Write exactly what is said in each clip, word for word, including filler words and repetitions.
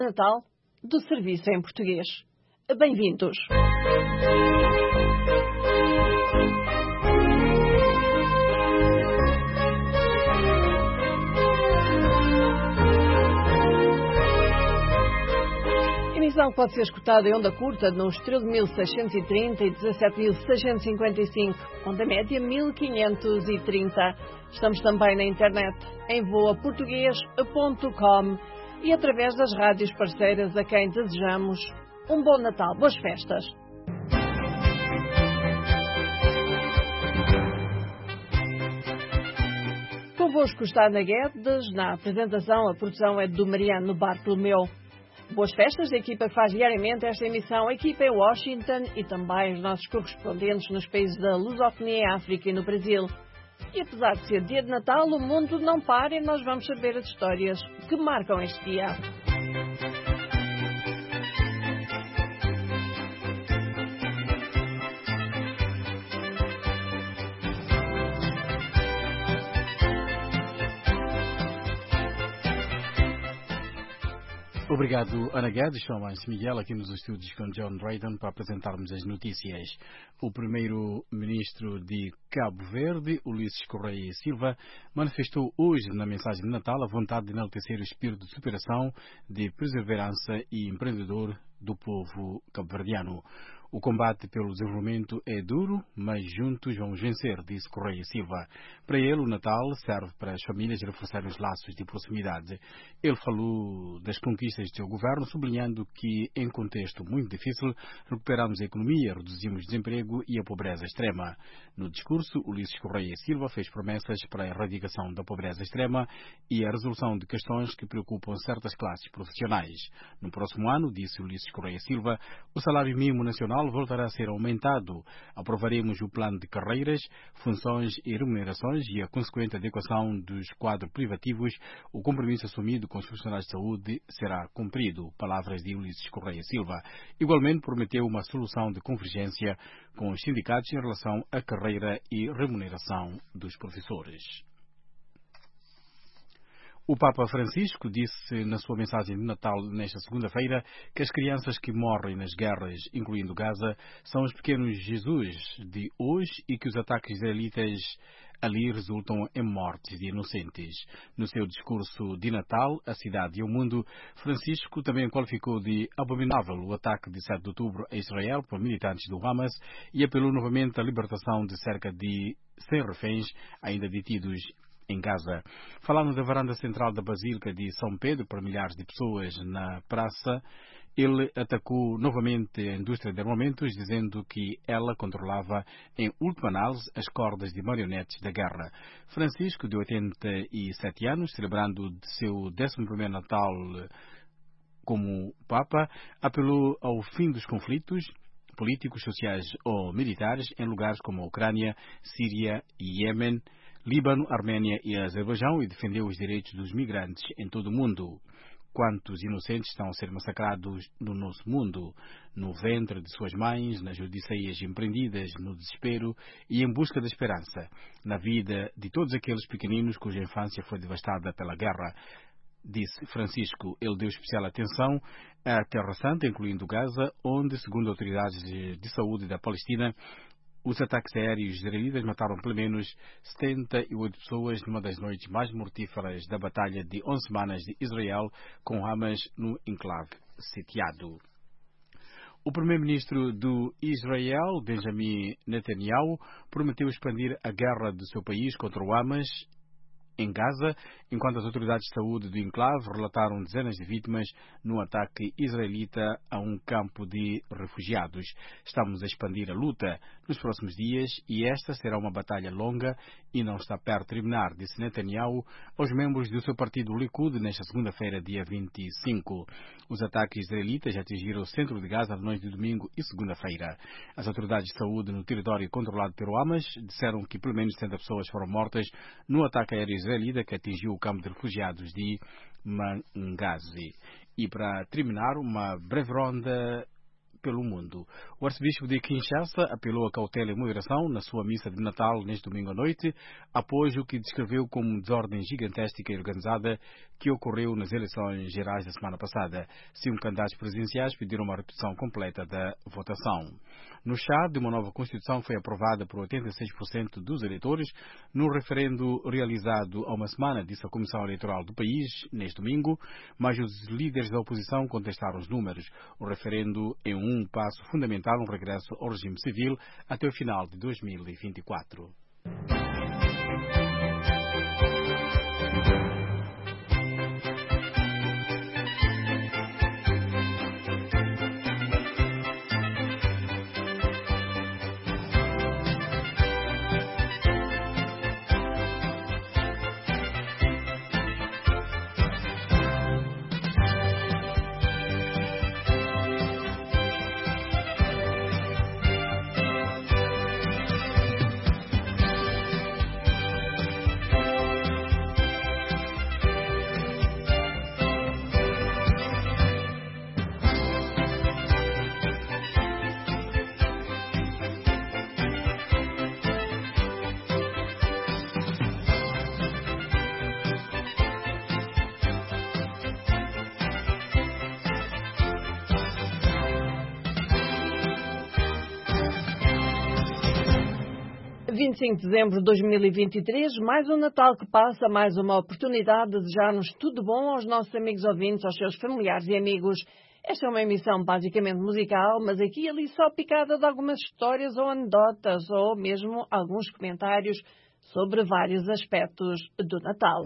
Natal do Serviço em Português. Bem-vindos. Emissão pode ser escutada em onda curta nos treze mil seiscentos e trinta e dezassete mil seiscentos e cinquenta e cinco, onda média mil quinhentos e trinta. Estamos também na internet em voa português ponto com e através das rádios parceiras a quem desejamos um bom Natal, boas festas. Convosco está Ana Guedes, na apresentação a produção é do Mariano Bartolomeu. Boas festas da equipa que faz diariamente esta emissão, a equipa em Washington e também os nossos correspondentes nos países da lusofonia, África e no Brasil. E apesar de ser dia de Natal, o mundo não para e nós vamos saber as histórias que marcam este dia. Obrigado, Ana Guedes. Sou Márcio Miguel, aqui nos estúdios com John Drayton para apresentarmos as notícias. O primeiro-ministro de Cabo Verde, Ulisses Correia e Silva, manifestou hoje na mensagem de Natal a vontade de enaltecer o espírito de superação, de perseverança e empreendedor do povo cabo-verdiano. O combate pelo desenvolvimento é duro, mas juntos vamos vencer, disse Correia Silva. Para ele, o Natal serve para as famílias reforçarem os laços de proximidade. Ele falou das conquistas do seu governo, sublinhando que, em contexto muito difícil, recuperamos a economia, reduzimos o desemprego e a pobreza extrema. No discurso, Ulisses Correia Silva fez promessas para a erradicação da pobreza extrema e a resolução de questões que preocupam certas classes profissionais. No próximo ano, disse Ulisses Correia Silva, o salário mínimo nacional voltará a ser aumentado. Aprovaremos o plano de carreiras, funções e remunerações e a consequente adequação dos quadros privativos. O compromisso assumido com os profissionais de saúde será cumprido. Palavras de Ulisses Correia Silva. Igualmente prometeu uma solução de convergência com os sindicatos em relação à carreira e remuneração dos professores. O Papa Francisco disse na sua mensagem de Natal nesta segunda-feira que as crianças que morrem nas guerras, incluindo Gaza, são os pequenos Jesus de hoje e que os ataques israelitas ali resultam em mortes de inocentes. No seu discurso de Natal, à cidade e ao mundo, Francisco também qualificou de abominável o ataque de sete de outubro a Israel por militantes do Hamas e apelou novamente à libertação de cerca de cem reféns ainda detidos em Gaza. Falando da varanda central da Basílica de São Pedro para milhares de pessoas na praça, ele atacou novamente a indústria de armamentos, dizendo que ela controlava, em última análise, as cordas de marionetes da guerra. Francisco, de oitenta e sete anos, celebrando seu décimo primeiro Natal como Papa, apelou ao fim dos conflitos políticos, sociais ou militares em lugares como a Ucrânia, Síria e Iêmen, Líbano, Arménia e Azerbaijão e defendeu os direitos dos migrantes em todo o mundo. Quantos inocentes estão a ser massacrados no nosso mundo, no ventre de suas mães, nas odisseias empreendidas, no desespero e em busca da esperança, na vida de todos aqueles pequeninos cuja infância foi devastada pela guerra, disse Francisco. Ele deu especial atenção à Terra Santa, incluindo Gaza, onde, segundo autoridades de saúde da Palestina, os ataques aéreos israelitas mataram pelo menos setenta e oito pessoas numa das noites mais mortíferas da batalha de onze semanas de Israel com Hamas no enclave sitiado. O primeiro-ministro do Israel, Benjamin Netanyahu, prometeu expandir a guerra do seu país contra o Hamas em Gaza, enquanto as autoridades de saúde do enclave relataram dezenas de vítimas no ataque israelita a um campo de refugiados. Estamos a expandir a luta nos próximos dias e esta será uma batalha longa e não está perto de terminar, disse Netanyahu aos membros do seu partido Likud nesta segunda-feira, dia vinte e cinco. Os ataques israelitas atingiram o centro de Gaza na noite de domingo e segunda-feira. As autoridades de saúde no território controlado pelo Hamas disseram que pelo menos setenta pessoas foram mortas no ataque aéreo israelita que atingiu o campo de refugiados de Mangazi. E para terminar, uma breve ronda pelo mundo. O arcebispo de Kinshasa apelou a cautela e moderação na sua missa de Natal neste domingo à noite, após o que descreveu como desordem gigantesca e organizada que ocorreu nas eleições gerais da semana passada. Cinco candidatos presidenciais pediram uma repetição completa da votação. No Chad, uma nova Constituição foi aprovada por oitenta e seis por cento dos eleitores no referendo realizado há uma semana, disse a Comissão Eleitoral do país neste domingo, mas os líderes da oposição contestaram os números. O referendo é um passo fundamental no regresso ao regime civil até o final de dois mil e vinte e quatro. vinte e cinco de dezembro de dois mil e vinte e três, mais um Natal que passa, mais uma oportunidade de desejar-nos tudo bom aos nossos amigos ouvintes, aos seus familiares e amigos. Esta é uma emissão basicamente musical, mas aqui e ali só picada de algumas histórias ou anedotas, ou mesmo alguns comentários sobre vários aspectos do Natal.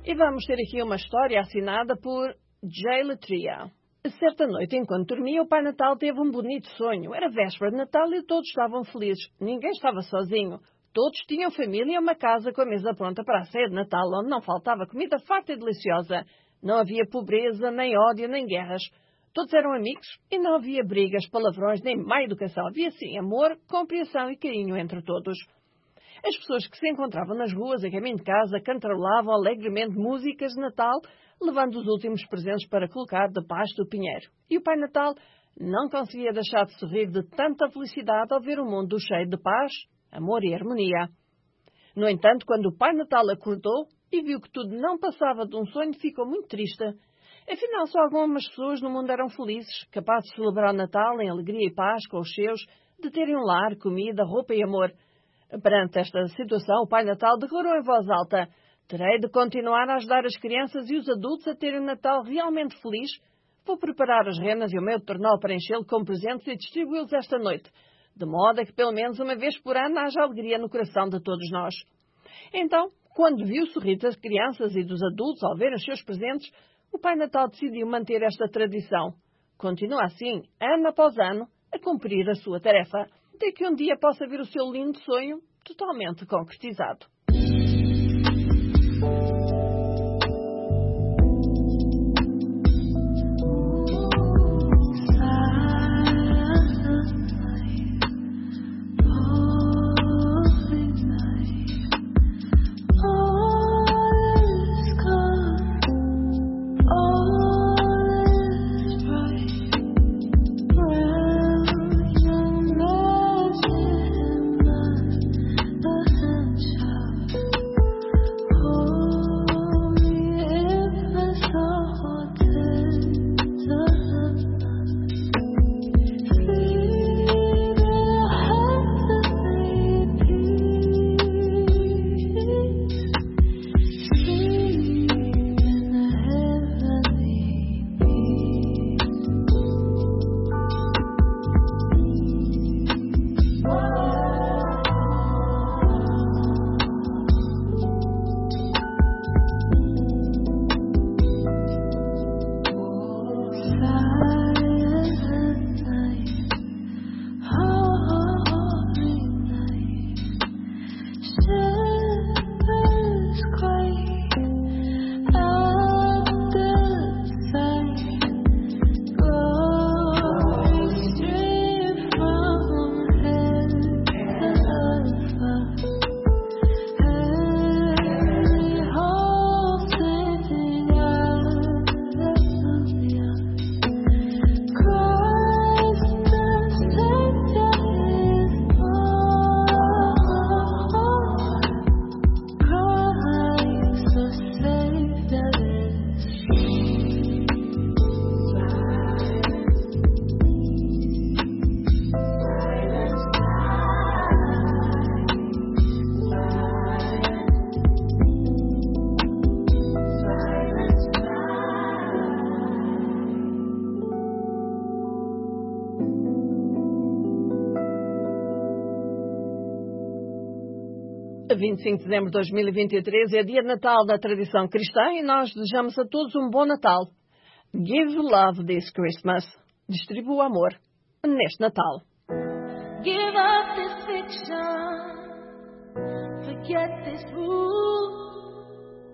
E vamos ter aqui uma história assinada por J. Latria. Certa noite, enquanto dormia, o Pai Natal teve um bonito sonho. Era véspera de Natal e todos estavam felizes. Ninguém estava sozinho. Todos tinham família e uma casa com a mesa pronta para a ceia de Natal, onde não faltava comida farta e deliciosa. Não havia pobreza, nem ódio, nem guerras. Todos eram amigos e não havia brigas, palavrões, nem má educação. Havia, sim, amor, compreensão e carinho entre todos. As pessoas que se encontravam nas ruas, a caminho de casa, cantarolavam alegremente músicas de Natal, levando os últimos presentes para colocar debaixo do pinheiro. E o Pai Natal não conseguia deixar de sorrir de tanta felicidade ao ver o mundo cheio de paz, amor e harmonia. No entanto, quando o Pai Natal acordou e viu que tudo não passava de um sonho, ficou muito triste. Afinal, só algumas pessoas no mundo eram felizes, capazes de celebrar o Natal em alegria e paz com os seus, de terem um lar, comida, roupa e amor. Perante esta situação, o Pai Natal declarou em voz alta: terei de continuar a ajudar as crianças e os adultos a terem um Natal realmente feliz. Vou preparar as renas e o meu tornal para enchê-lo com presentes e distribuí-los esta noite, de modo a que pelo menos uma vez por ano haja alegria no coração de todos nós. Então, quando viu o sorriso das crianças e dos adultos ao ver os seus presentes, o Pai Natal decidiu manter esta tradição. Continua assim, ano após ano, a cumprir a sua tarefa, até que um dia possa ver o seu lindo sonho totalmente concretizado. vinte e cinco de dezembro de dois mil e vinte e três é dia de Natal da tradição cristã e nós desejamos a todos um bom Natal. Give love this Christmas. Distribua amor neste Natal. Give up this fiction. Forget this rule.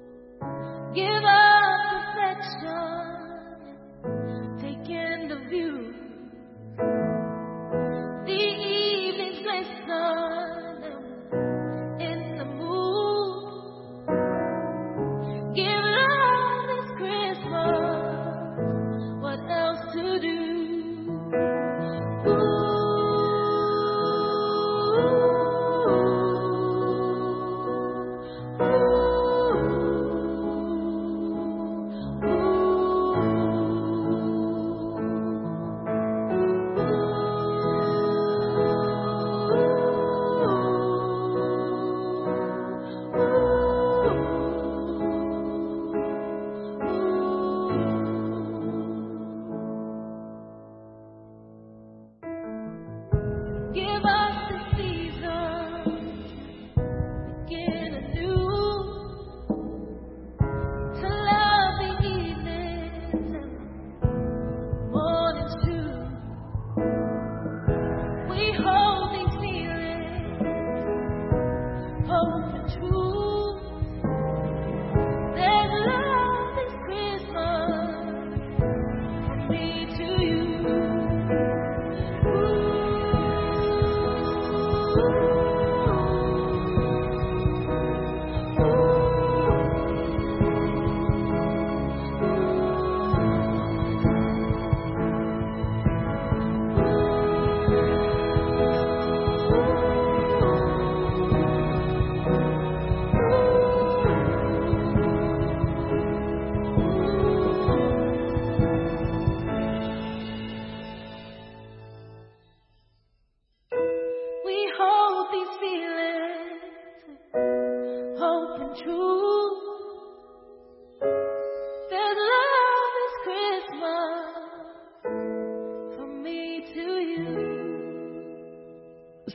Give up perfection. Take in the view. The evening's listen. Ooh.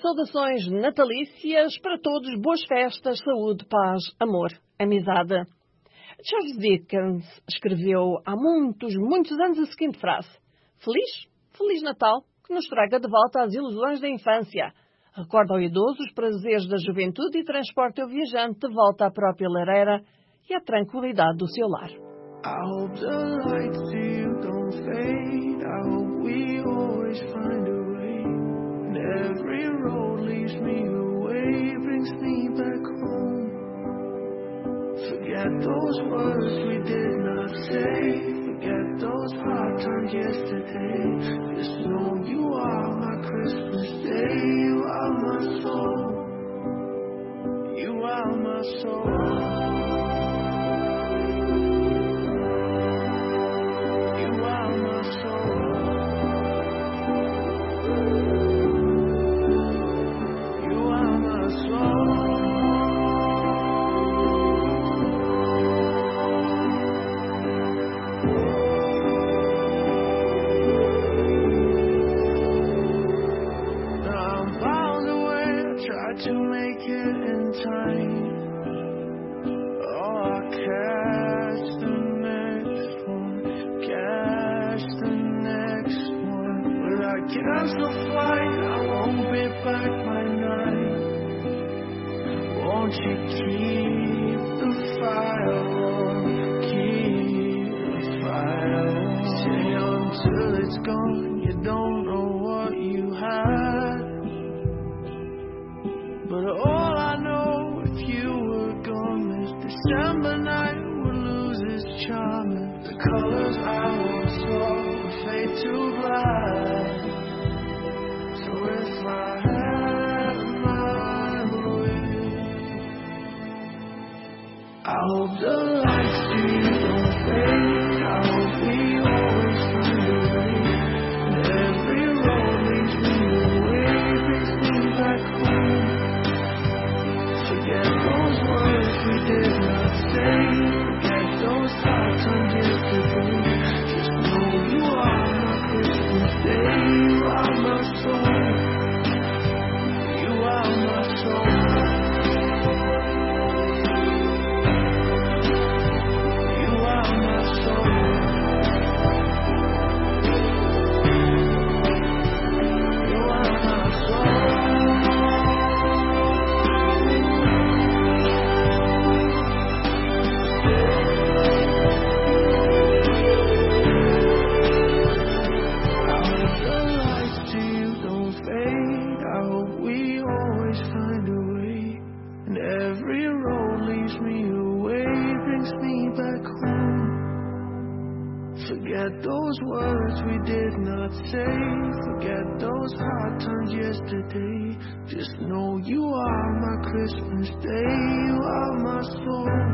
saudações natalícias para todos, boas festas, saúde, paz, amor, amizade. Charles Dickens escreveu há muitos, muitos anos a seguinte frase: Feliz, Feliz Natal, que nos traga de volta as ilusões da infância. Recorda ao idoso os prazeres da juventude e transporta o viajante de volta à própria lareira e à tranquilidade do seu lar. I hope the lights you don't fade. I hope we always find a way. And every road leads me away, brings me back home. Forget those words we did not say. Forget those hard times yesterday. Just know you are my Christmas day. You are my soul. You are my soul. To make it in time. Oh, I'll catch the next one, catch the next one. Will I cancel flight? I won't be back by night. Won't you keep the fire warm, keep the fire warm. Stay until it's gone, you don't know what you had. But all I know, if you were gone, this December night would lose its charm. And the colors I once saw would fade to black. So if I had my way, I hope the lights you don't fade. I hope we always find a way. And every road leads me away, brings me back home. Forget those words we did not say. Forget those hard times yesterday. Just know you are my Christmas day. You are my soul. You are my soul. You are my soul. You are my soul. Forget those words we did not say. Forget those hard times yesterday. Just know you are my Christmas day. You are my soul.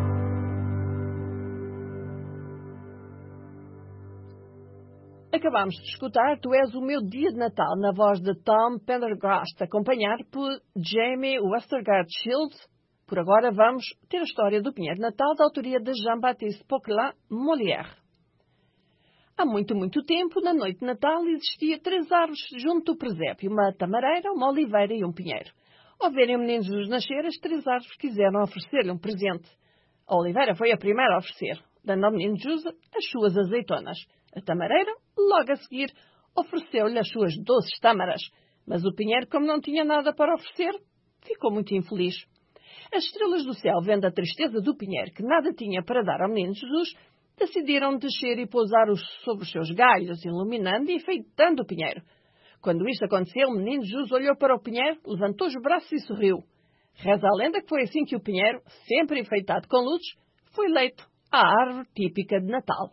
Acabamos de escutar Tu És o Meu Dia de Natal, na voz de Tom Pendergrast, acompanhado por Jamie Westergaard Shields. Por agora vamos ter a história do Pinheiro de Natal, da autoria de Jean-Baptiste Poquelin Molière. Há muito, muito tempo, na noite de Natal, existia três árvores junto do presépio, uma tamareira, uma oliveira e um pinheiro. Ao verem o menino Jesus nascer, as três árvores quiseram oferecer-lhe um presente. A oliveira foi a primeira a oferecer, dando ao menino Jesus as suas azeitonas. A tamareira, logo a seguir, ofereceu-lhe as suas doces tâmaras. Mas o pinheiro, como não tinha nada para oferecer, ficou muito infeliz. As estrelas do céu, vendo a tristeza do pinheiro, que nada tinha para dar ao menino Jesus, decidiram descer e pousar sobre os seus galhos, iluminando e enfeitando o pinheiro. Quando isto aconteceu, o menino Jesus olhou para o pinheiro, levantou os braços e sorriu. Reza a lenda que foi assim que o pinheiro, sempre enfeitado com luzes, foi eleito a árvore típica de Natal.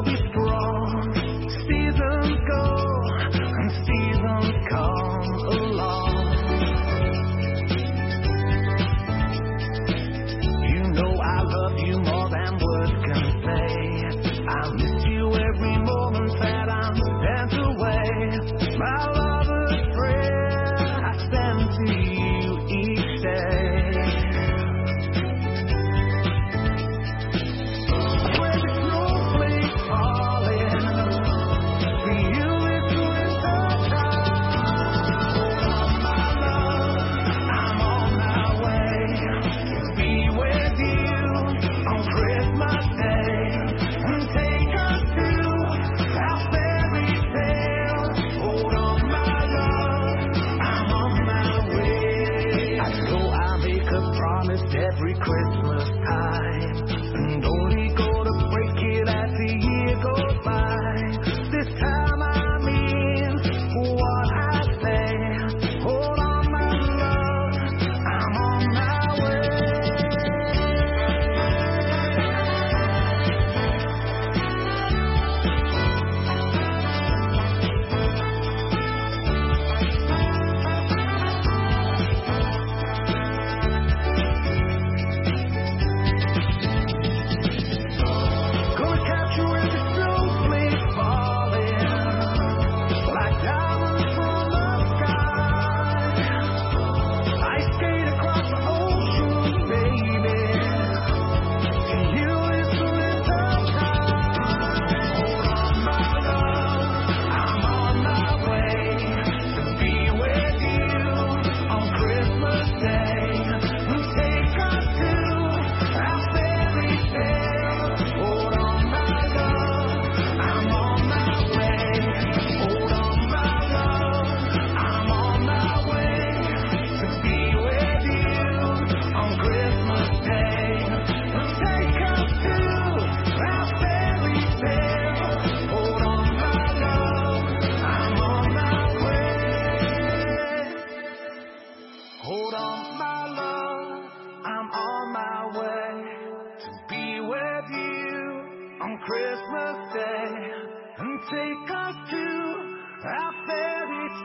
Seasons go and seasons come.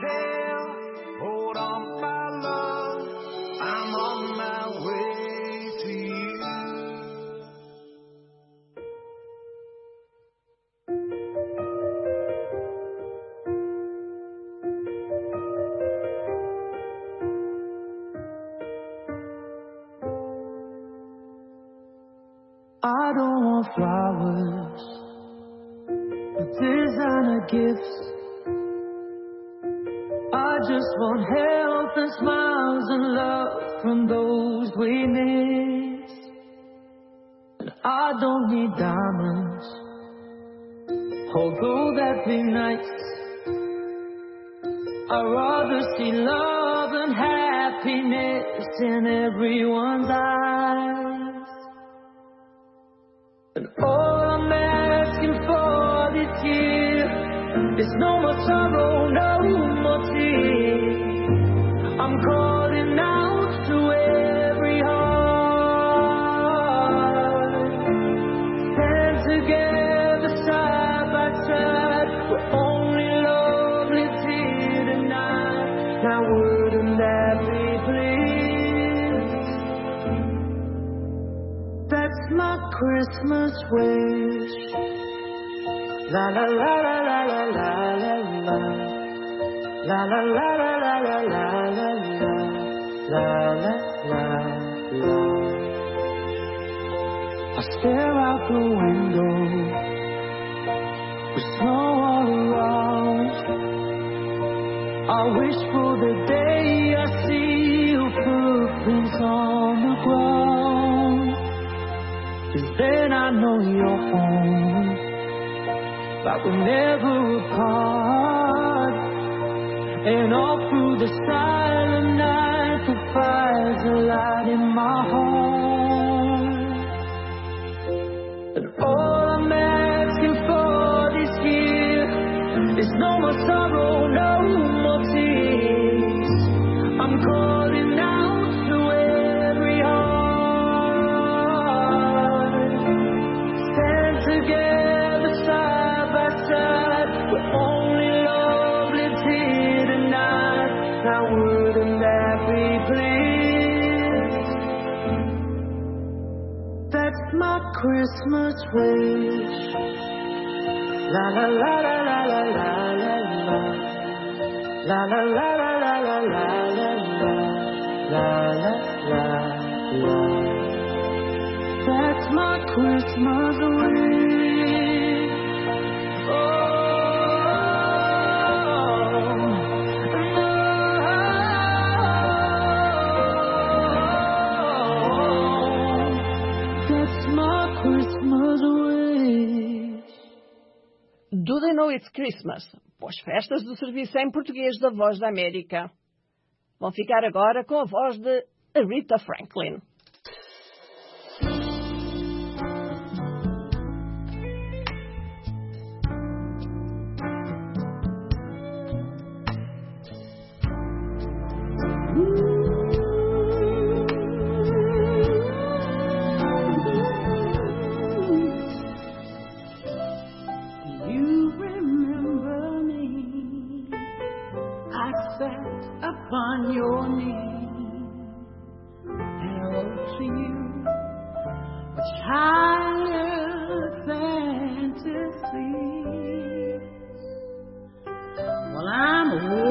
tell. Hold on, my love, I'm on my way to you. I don't want flowers or designer gifts. I just want health and smiles and love from those we miss. And I don't need diamonds, although that'd be nice. I'd rather see love and happiness in everyone's eyes. And all I'm asking for this year is no more sorrow, no more tears. I'm calling out to every heart. Stand together side by side. We're only lovely here tonight. Now wouldn't that be pleased? That's my Christmas wish. La la la la la la la la la. La la la la la la la la la. La la la la. I stare out the window with snow all around. I wish for the day I see your footprints on the ground. 'Cause then I know you're home, like we're never apart. And all through the silent night, the fire's alight in my heart. And all I'm asking for this year is no more sorrow, no more tears. I'm calling out to every heart. Stand together side by side. We're only lovely here tonight. Now wouldn't that be pleased? That's my Christmas wish. La la la la la la la la la. La la la la la la la la la. La la la la. That's my Christmas wish. Oh, that's my Christmas wish. Do they know it's Christmas? Boas festas do serviço em português da Voz da América. Vão ficar agora com a voz de Aretha Franklin. You remember me? I sat upon your knee and wrote to you a childhood fantasy. Well, I'm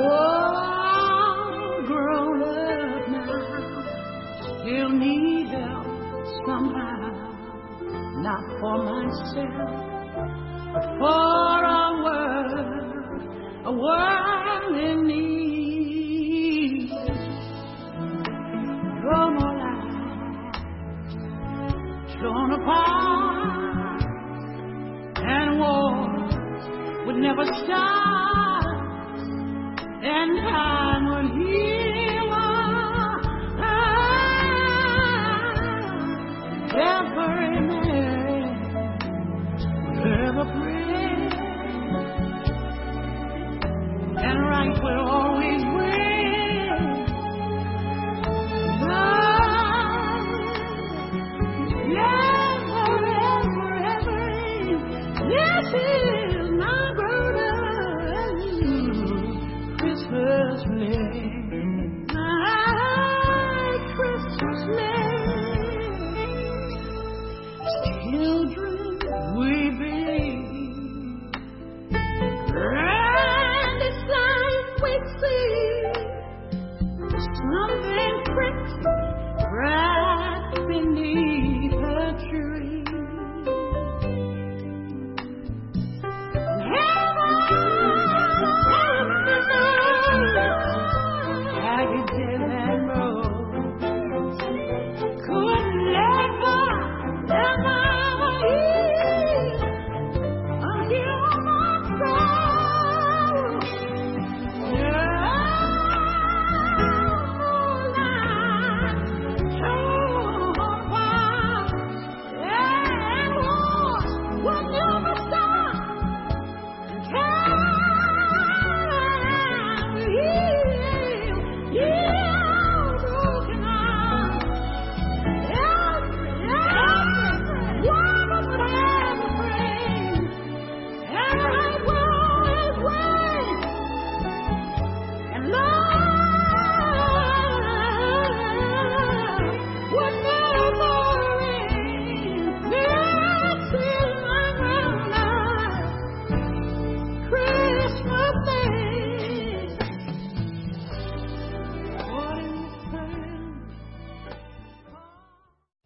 all grown up now, still need help somehow, not for myself, but for a world, a world in need. No more lives torn apart, and wars would never stop, and time will heal every man ever pray, and right will always win. Love, yes, forever, ever. This is my grown-up Christmas.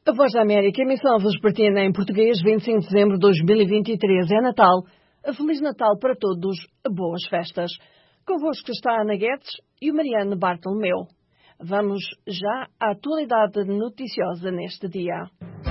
A Voz da América, emissão vespertina em português, vinte e cinco de dezembro de dois mil e vinte e três. É Natal. A Feliz Natal para todos. Boas festas. Convosco está a Ana Guedes e o Mariano Bartolomeu. Vamos já à atualidade noticiosa neste dia.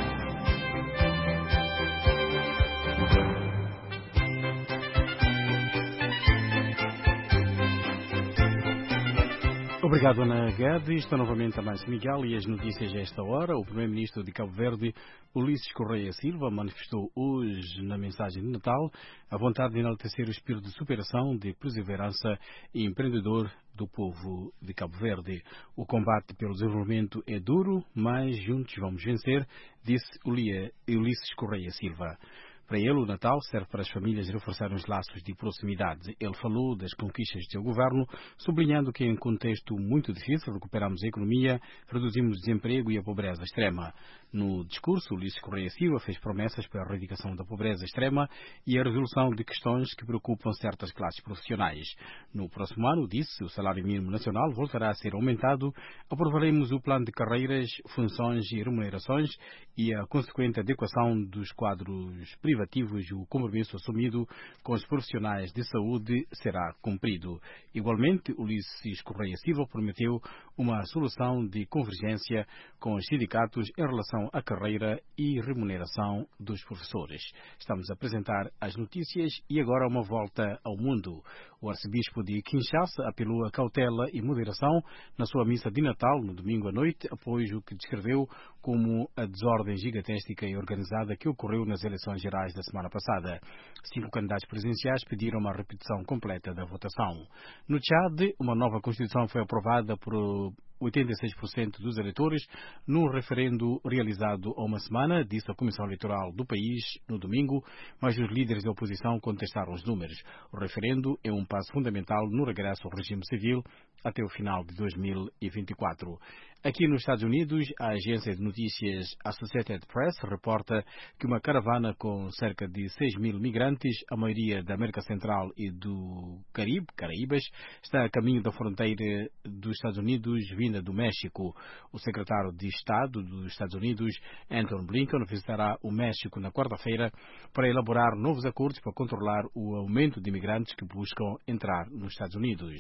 Obrigado, Ana Guedes. Estou novamente a Márcio Miguel e as notícias a esta hora. O primeiro-ministro de Cabo Verde, Ulisses Correia Silva, manifestou hoje na mensagem de Natal a vontade de enaltecer o espírito de superação, de perseverança e empreendedor do povo de Cabo Verde. O combate pelo desenvolvimento é duro, mas juntos vamos vencer, disse Ulisses Correia Silva. Para ele, o Natal serve para as famílias reforçarem os laços de proximidade. Ele falou das conquistas do seu governo, sublinhando que, em um contexto muito difícil, recuperamos a economia, reduzimos o desemprego e a pobreza extrema. No discurso, Ulisses Correia Silva fez promessas para a erradicação da pobreza extrema e a resolução de questões que preocupam certas classes profissionais. No próximo ano, disse, o salário mínimo nacional voltará a ser aumentado, aprovaremos o plano de carreiras, funções e remunerações e a consequente adequação dos quadros privativos e o compromisso assumido com os profissionais de saúde será cumprido. Igualmente, Ulisses Correia Silva prometeu uma solução de convergência com os sindicatos em relação à carreira e remuneração dos professores. Estamos a apresentar as notícias e agora uma volta ao mundo. O arcebispo de Kinshasa apelou a cautela e moderação na sua missa de Natal no domingo à noite, após o que descreveu como a desordem gigantesca e organizada que ocorreu nas eleições gerais da semana passada. Cinco candidatos presidenciais pediram uma repetição completa da votação. No Tchad, uma nova Constituição foi aprovada por oitenta e seis por cento dos eleitores num referendo realizado há uma semana, disse a Comissão Eleitoral do país no domingo, mas os líderes da oposição contestaram os números. O referendo é um passo fundamental no regresso ao regime civil até o final de dois mil e vinte e quatro. Aqui nos Estados Unidos, a agência de notícias Associated Press reporta que uma caravana com cerca de seis mil migrantes, a maioria da América Central e do Caribe, Caraíbas, está a caminho da fronteira dos Estados Unidos, vinda do México. O secretário de Estado dos Estados Unidos, Antony Blinken, visitará o México na quarta-feira para elaborar novos acordos para controlar o aumento de imigrantes que buscam entrar nos Estados Unidos.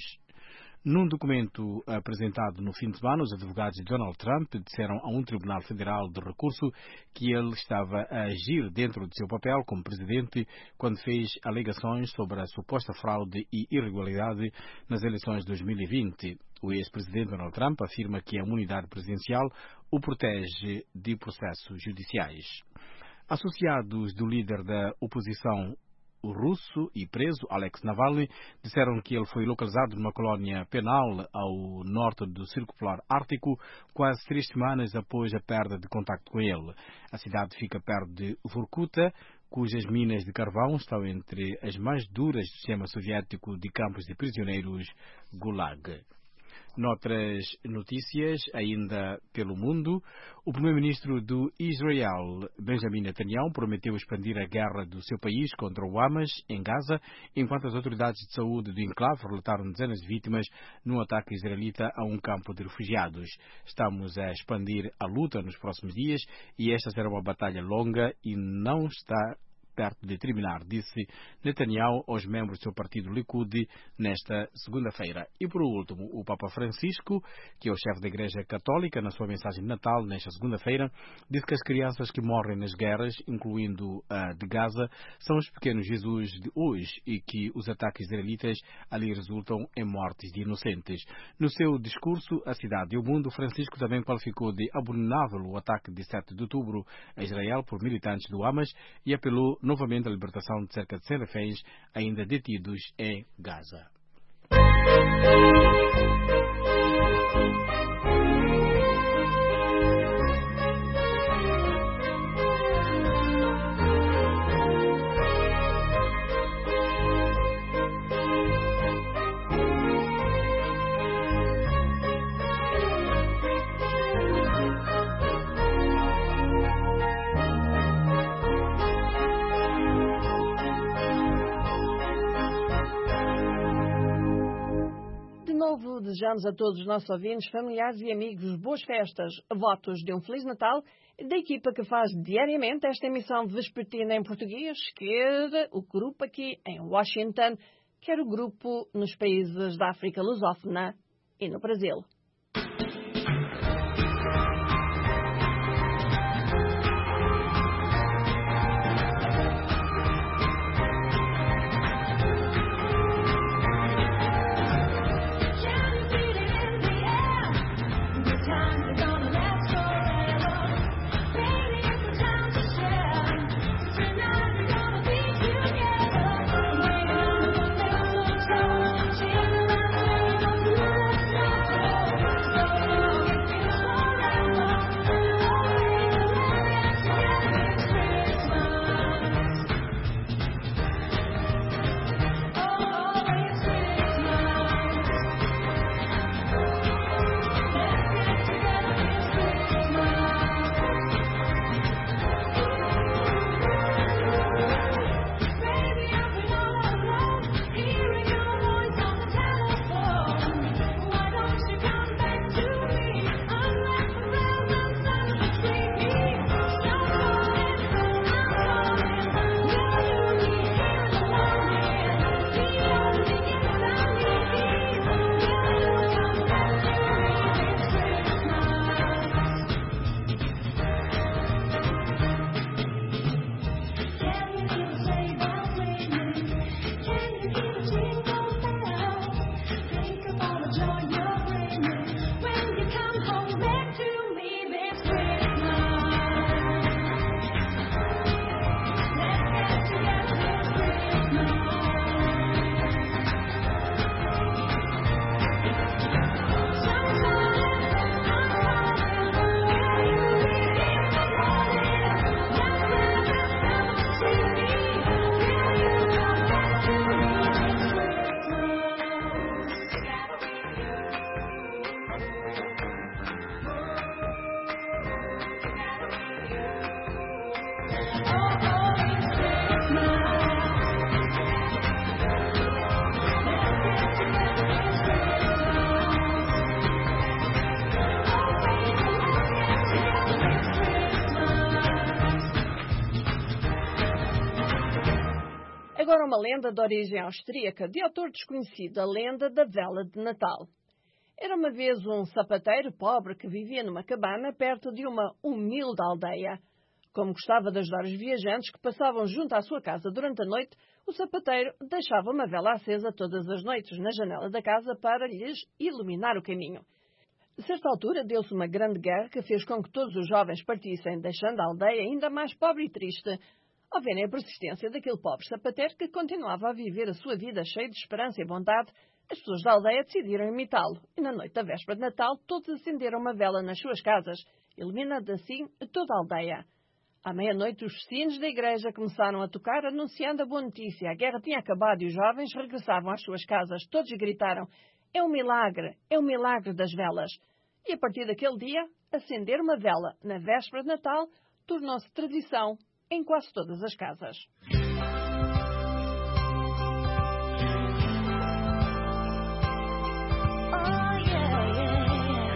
Num documento apresentado no fim de semana, os advogados de Donald Trump disseram a um tribunal federal de recurso que ele estava a agir dentro de seu papel como presidente quando fez alegações sobre a suposta fraude e irregularidade nas eleições de dois mil e vinte. O ex-presidente Donald Trump afirma que a imunidade presidencial o protege de processos judiciais. Associados do líder da oposição o russo e preso, Alex Navalny, disseram que ele foi localizado numa colónia penal ao norte do Círculo Polar Ártico, quase três semanas após a perda de contacto com ele. A cidade fica perto de Vorkuta, cujas minas de carvão estão entre as mais duras do sistema soviético de campos de prisioneiros Gulag. Noutras notícias, ainda pelo mundo, o primeiro-ministro do Israel, Benjamin Netanyahu, prometeu expandir a guerra do seu país contra o Hamas em Gaza, enquanto as autoridades de saúde do enclave relataram dezenas de vítimas num ataque israelita a um campo de refugiados. Estamos a expandir a luta nos próximos dias e esta será uma batalha longa e não está perto de terminar, disse Netanyahu aos membros do seu partido Likud nesta segunda-feira. E por último, o Papa Francisco, que é o chefe da Igreja Católica, na sua mensagem de Natal nesta segunda-feira, disse que as crianças que morrem nas guerras, incluindo a de Gaza, são os pequenos Jesus de hoje e que os ataques israelitas ali resultam em mortes de inocentes. No seu discurso, A Cidade e o Mundo, Francisco também qualificou de abominável o ataque de sete de outubro a Israel por militantes do Hamas e apelou novamente a libertação de cerca de cem reféns ainda detidos em Gaza. Desejamos a todos os nossos ouvintes, familiares e amigos boas festas, votos de um Feliz Natal Da equipa que faz diariamente esta emissão vespertina em português, quer o grupo aqui em Washington, quer o grupo nos países da África lusófona e no Brasil. Agora uma lenda de origem austríaca, de autor desconhecido, a lenda da vela de Natal. Era uma vez um sapateiro pobre que vivia numa cabana perto de uma humilde aldeia. Como gostava de ajudar os viajantes que passavam junto à sua casa durante a noite, o sapateiro deixava uma vela acesa todas as noites na janela da casa para lhes iluminar o caminho. A certa altura deu-se uma grande guerra que fez com que todos os jovens partissem, deixando a aldeia ainda mais pobre e triste. Ao verem a persistência daquele pobre sapateiro que continuava a viver a sua vida cheia de esperança e bondade, as pessoas da aldeia decidiram imitá-lo, e na noite da véspera de Natal todos acenderam uma vela nas suas casas, iluminando assim toda a aldeia. À meia-noite os sinos da igreja começaram a tocar, anunciando a boa notícia. A guerra tinha acabado e os jovens regressavam às suas casas. Todos gritaram: "É um milagre! É um milagre das velas!" E a partir daquele dia, acender uma vela na véspera de Natal tornou-se tradição em quase todas as casas. Oh, yeah, yeah, yeah.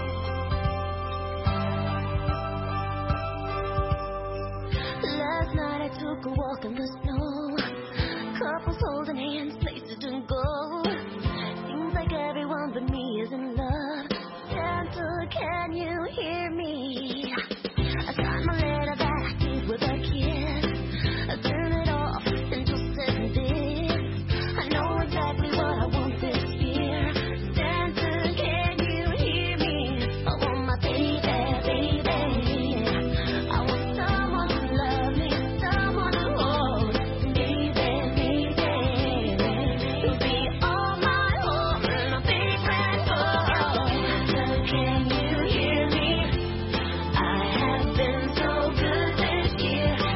Last night I took a walk in the snow. Couples holding hands, places to go. Seems like everyone but me is in love. Santa, can you hear me? I signed my letter that I did with a kiss. I turn it off and just said this. I know exactly what I want this year. Santa, can you hear me? I want my baby, baby. I want someone to love me, someone to hold. Baby, baby. You'll be all my home and a big grand home. Santa, can you hear me? I have been so good this year.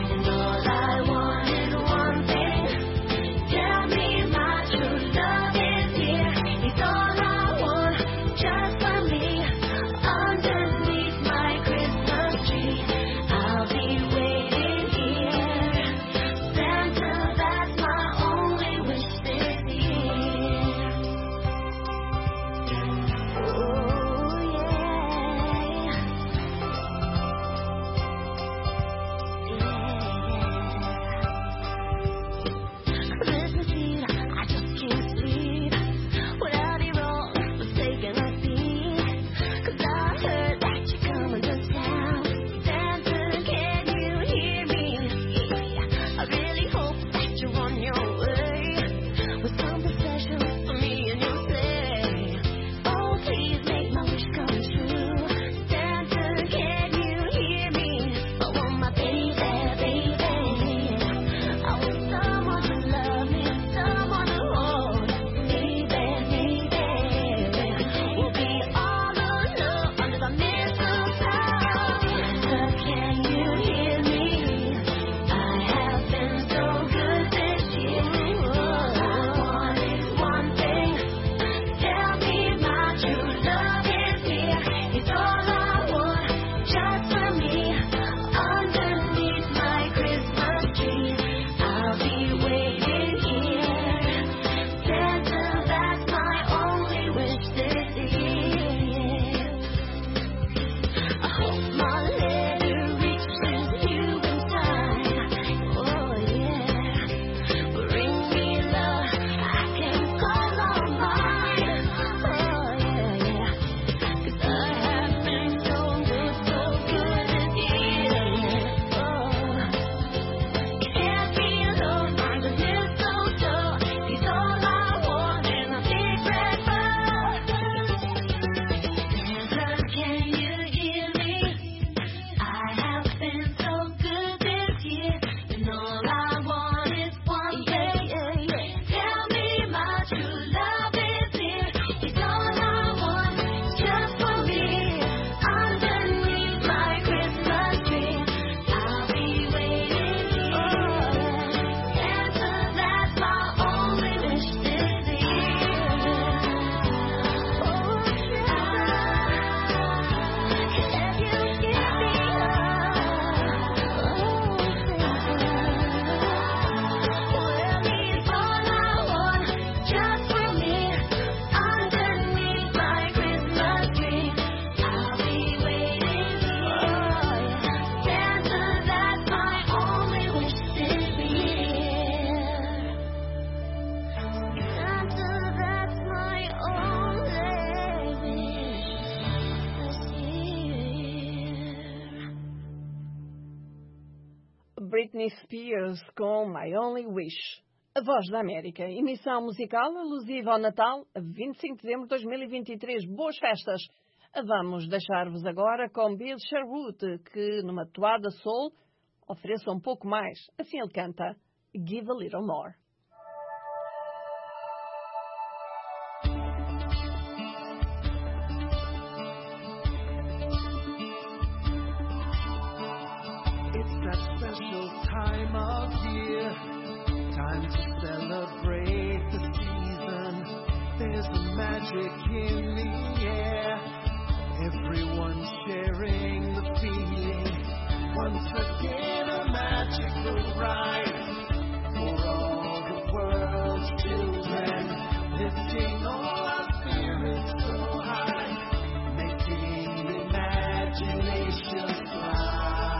Britney Spears com My Only Wish. A Voz da América, emissão musical alusiva ao Natal, a vinte e cinco de dezembro de dois mil e vinte e três. Boas festas! Vamos deixar-vos agora com Bill Sherwood, que numa toada soul ofereça um pouco mais. Assim ele canta Give a Little More. It's that special time of year, time to celebrate the season. There's a magic in the air, everyone's sharing the feeling. Once again a magical ride for all the world's children, lifting all our spirits so high, making the imagination fly.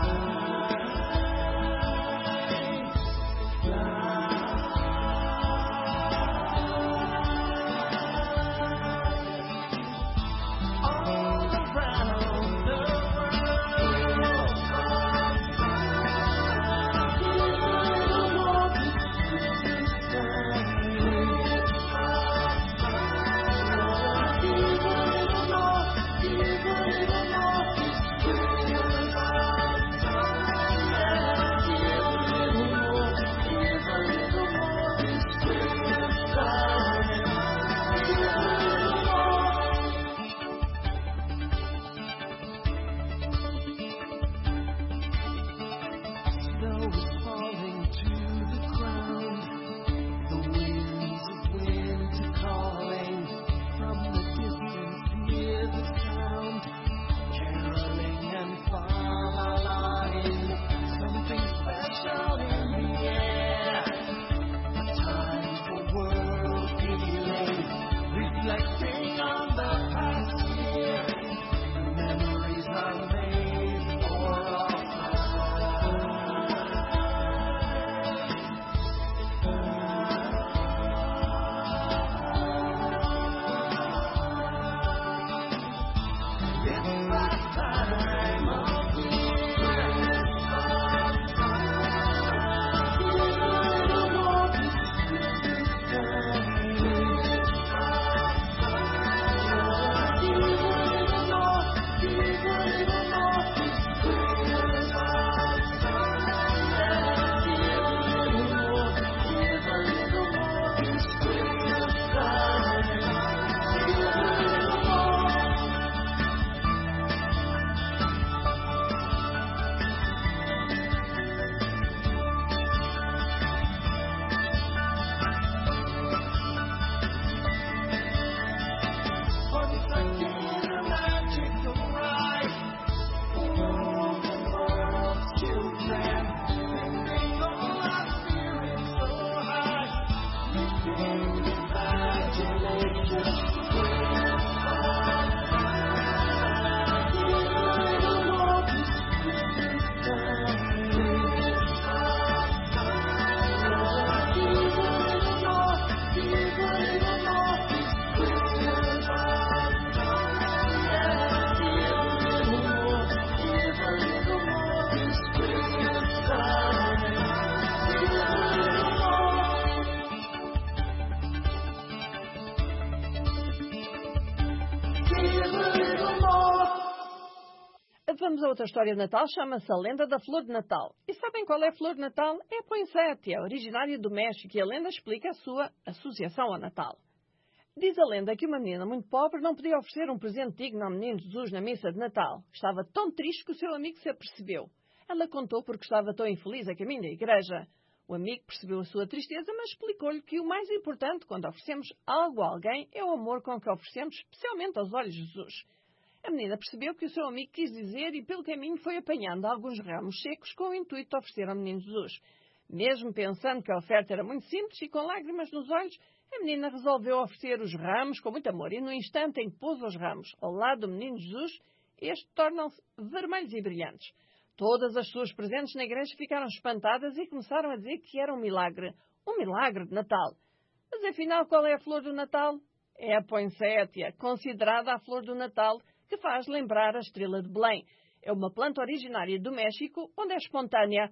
Vamos a outra história de Natal, chama-se a Lenda da Flor de Natal. E sabem qual é a flor de Natal? É a poinsettia, originária do México, e a lenda explica a sua associação ao Natal. Diz a lenda que uma menina muito pobre não podia oferecer um presente digno ao menino Jesus na missa de Natal. Estava tão triste que o seu amigo se apercebeu. Ela contou porque estava tão infeliz a caminho da igreja. O amigo percebeu a sua tristeza, mas explicou-lhe que o mais importante quando oferecemos algo a alguém é o amor com que oferecemos, especialmente aos olhos de Jesus. A menina percebeu que o seu amigo quis dizer e pelo caminho foi apanhando alguns ramos secos com o intuito de oferecer ao menino Jesus. Mesmo pensando que a oferta era muito simples e com lágrimas nos olhos, a menina resolveu oferecer os ramos com muito amor e no instante em que pôs os ramos ao lado do menino Jesus, estes tornam-se vermelhos e brilhantes. Todas as suas presentes na igreja ficaram espantadas e começaram a dizer que era um milagre, um milagre de Natal. Mas afinal, qual é a flor do Natal? É a poinsettia, considerada a flor do Natal, que faz lembrar a estrela de Belém. É uma planta originária do México, onde é espontânea.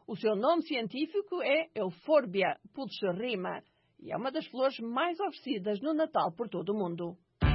O seu nome científico é Euphorbia pulcherrima e é uma das flores mais oferecidas no Natal por todo o mundo.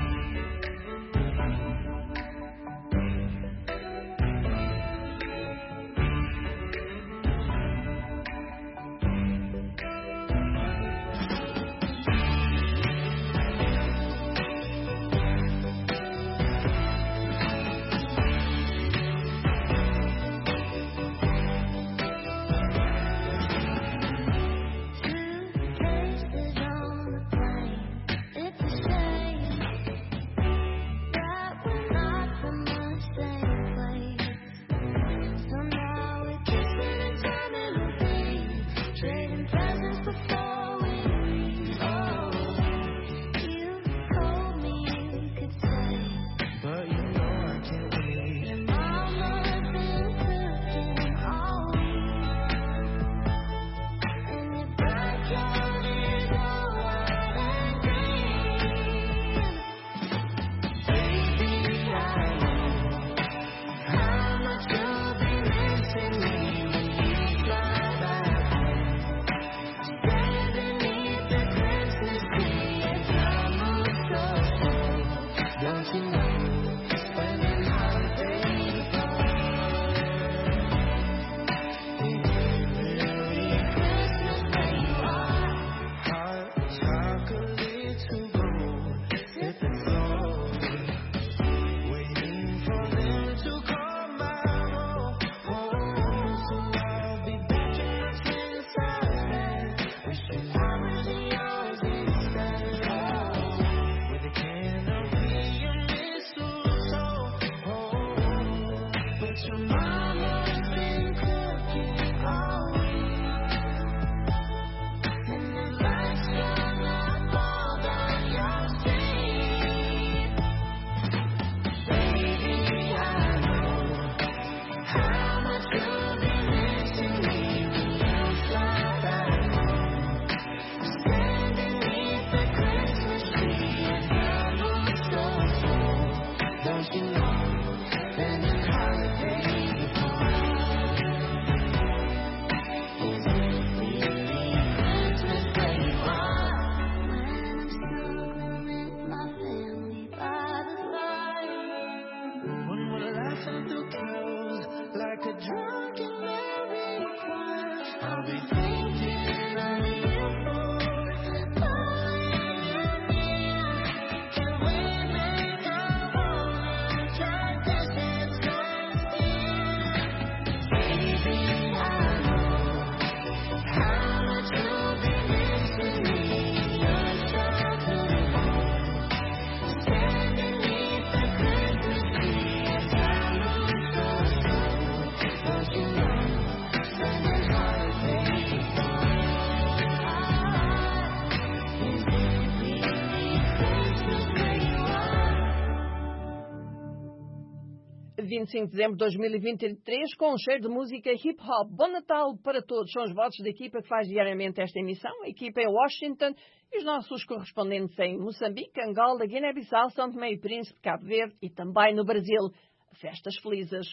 vinte e cinco de dezembro de dois mil e vinte e três, com um cheiro de música hip-hop. Bom Natal para todos. São os votos da equipa que faz diariamente esta emissão. A equipa é Washington e os nossos correspondentes em Moçambique, Angola, Guiné-Bissau, São Tomé e Príncipe, Cabo Verde e também no Brasil. Festas felizes.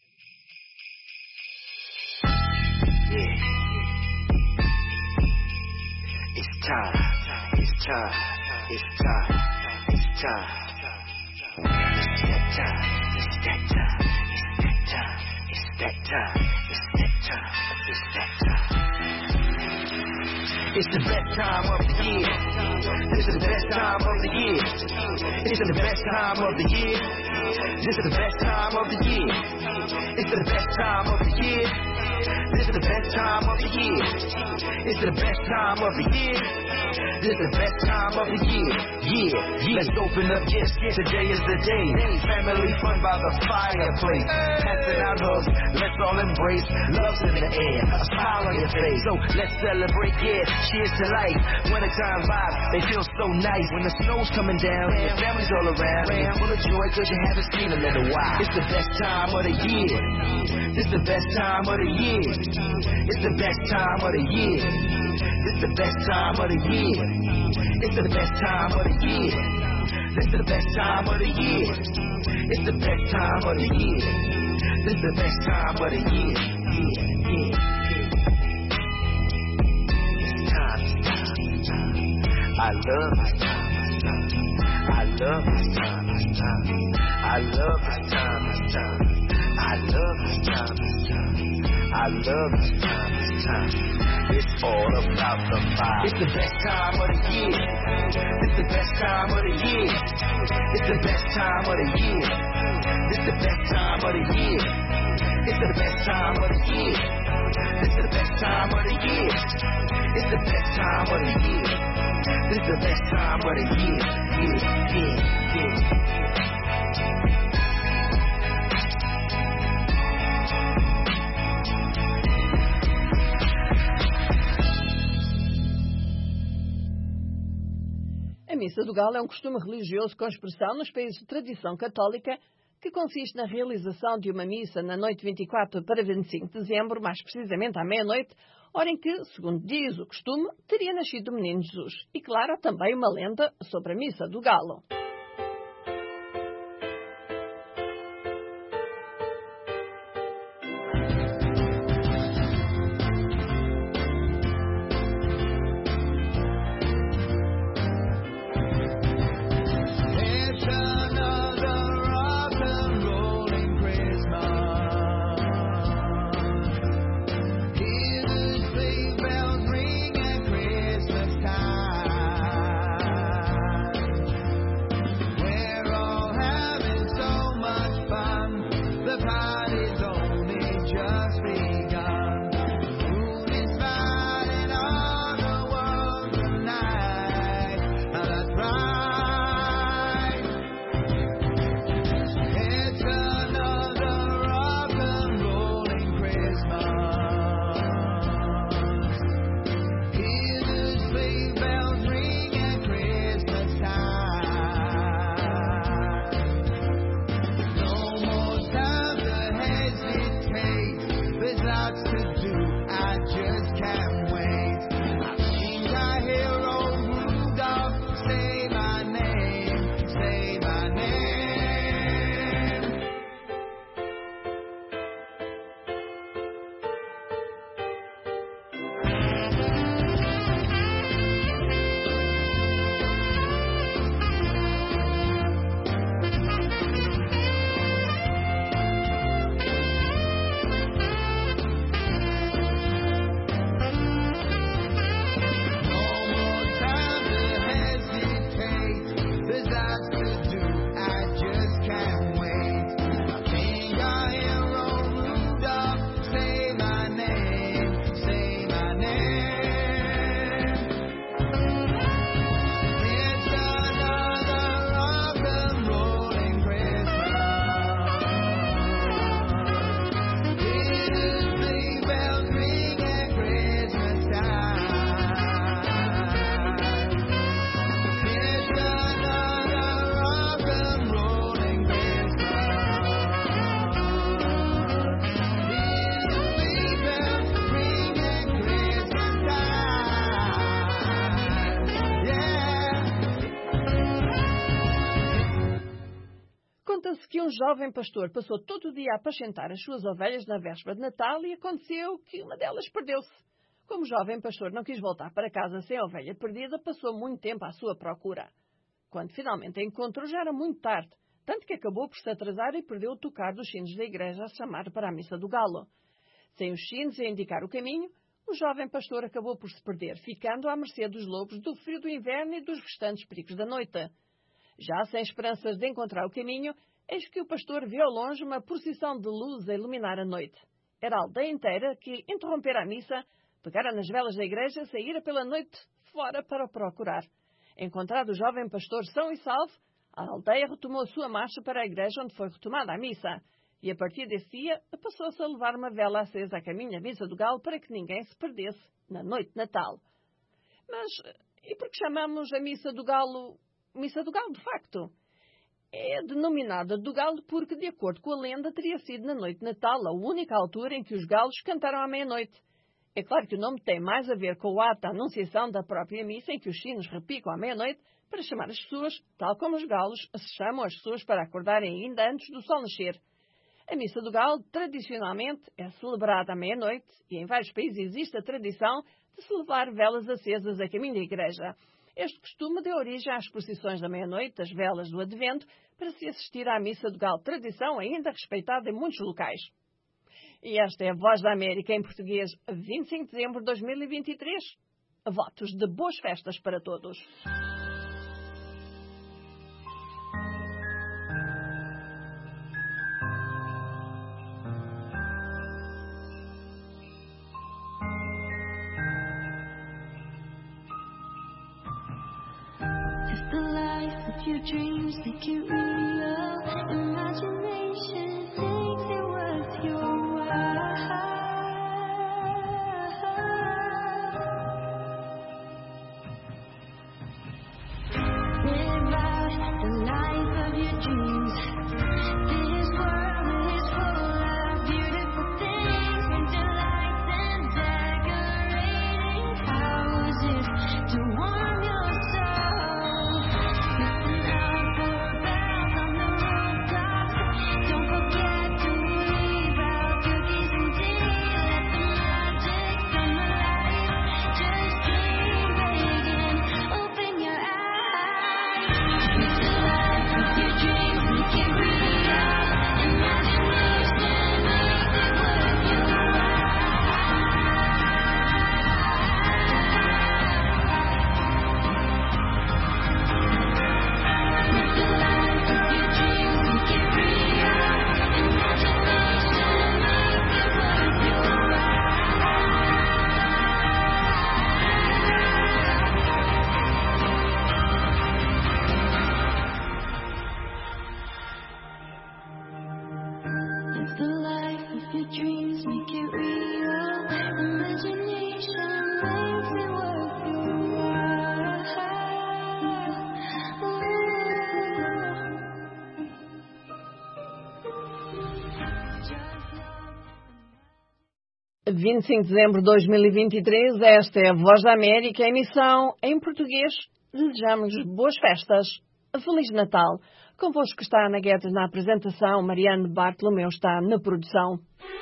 Yeah. It's time. It's time. It's time. It's time. It's that time. It's that time. It's that time. It's that time. It's that time. It's the best time of the year. This is the best time of the year. This is the best time of the year. This is the best time of the year. It's the best time of the year. This is the best time of the year. It's the best time of the year. This is the best time of the year. Yeah, yeah. Let's open up gifts. Today is the day. Family fun by the fireplace. Passing out hugs. Let's all embrace. Love's in the air. A smile on your face. So let's celebrate. Yeah, cheers to life. Wintertime vibes. They feel so nice. When the snow's coming down, your family's all around. You're full of joy because you haven't seen them in a while. It's the best time of the year. This is the best time of the year. It's the best time of the year. It's the best time of the year. It's the best time of the year. This is the best time of the year. It's the best time of the year. This is the best time of the year. Yeah, yeah. I love this time, this time. I love this time, this time. I love this time, this time. I love this time, this time. I love this time, this time. It's all about the vibe. It's the best time of the year. It's the best time of the year. It's the best time of the year. It's the best time of the year. It's the best time of the year. It's the best time of the year. It's the best time of the year. This is the best time of the year. Yeah, yeah, yeah. A Missa do Galo é um costume religioso com expressão nos países de tradição católica que consiste na realização de uma missa na noite vinte e quatro para vinte e cinco de dezembro, mais precisamente à meia-noite, hora em que, segundo diz o costume, teria nascido o menino Jesus. E, claro, há também uma lenda sobre a Missa do Galo. Conta-se que um jovem pastor passou todo o dia a apacentar as suas ovelhas na véspera de Natal e aconteceu que uma delas perdeu-se. Como o jovem pastor não quis voltar para casa sem a ovelha perdida, passou muito tempo à sua procura. Quando finalmente a encontrou, já era muito tarde, tanto que acabou por se atrasar e perdeu o tocar dos sinos da igreja a chamar para a Missa do Galo. Sem os sinos a indicar o caminho, o jovem pastor acabou por se perder, ficando à mercê dos lobos, do frio do inverno e dos restantes perigos da noite. Já sem esperanças de encontrar o caminho, eis que o pastor vê ao longe uma procissão de luz a iluminar a noite. Era a aldeia inteira que interrompera a missa, pegara nas velas da igreja e saíra pela noite fora para o procurar. Encontrado o jovem pastor são e salvo, a aldeia retomou a sua marcha para a igreja onde foi retomada a missa. E a partir desse dia, passou-se a levar uma vela acesa a caminho da Missa do Galo para que ninguém se perdesse na noite de Natal. Mas, e por que chamamos a Missa do Galo Missa do Galo, de facto? É denominada do Galo porque, de acordo com a lenda, teria sido na noite de Natal a única altura em que os galos cantaram à meia-noite. É claro que o nome tem mais a ver com o ato da anunciação da própria missa, em que os sinos repicam à meia-noite para chamar as pessoas, tal como os galos se chamam as pessoas para acordarem ainda antes do sol nascer. A Missa do Galo, tradicionalmente, é celebrada à meia-noite e em vários países existe a tradição de se levar velas acesas a caminho da igreja. Este costume deu origem às procissões da meia-noite, das velas do Advento, para se assistir à Missa do Galo, tradição ainda respeitada em muitos locais. E esta é a Voz da América em português, vinte e cinco de dezembro de dois mil e vinte e três. Votos de boas festas para todos. If the life of your dreams make it real, imagination makes it worth your while. Live out the life of your dreams. This world is full of beautiful things, and delights and decorating houses to warm your soul. Listen out for bells on the rooftops. Don't forget to leave out cookies and tea. Let the magic come alive. Just dream big and open your eyes. Live the life of your dreams, make it real. Imagination makes it worth your Live the life of your dreams, make it real. Imagination makes it worth your vinte e cinco de dezembro de dois mil e vinte e três, esta é a Voz da América, emissão em português. Desejamos boas festas, Feliz Natal. Convosco está a Ana Guedes na apresentação, Mariane Bartolomeu está na produção.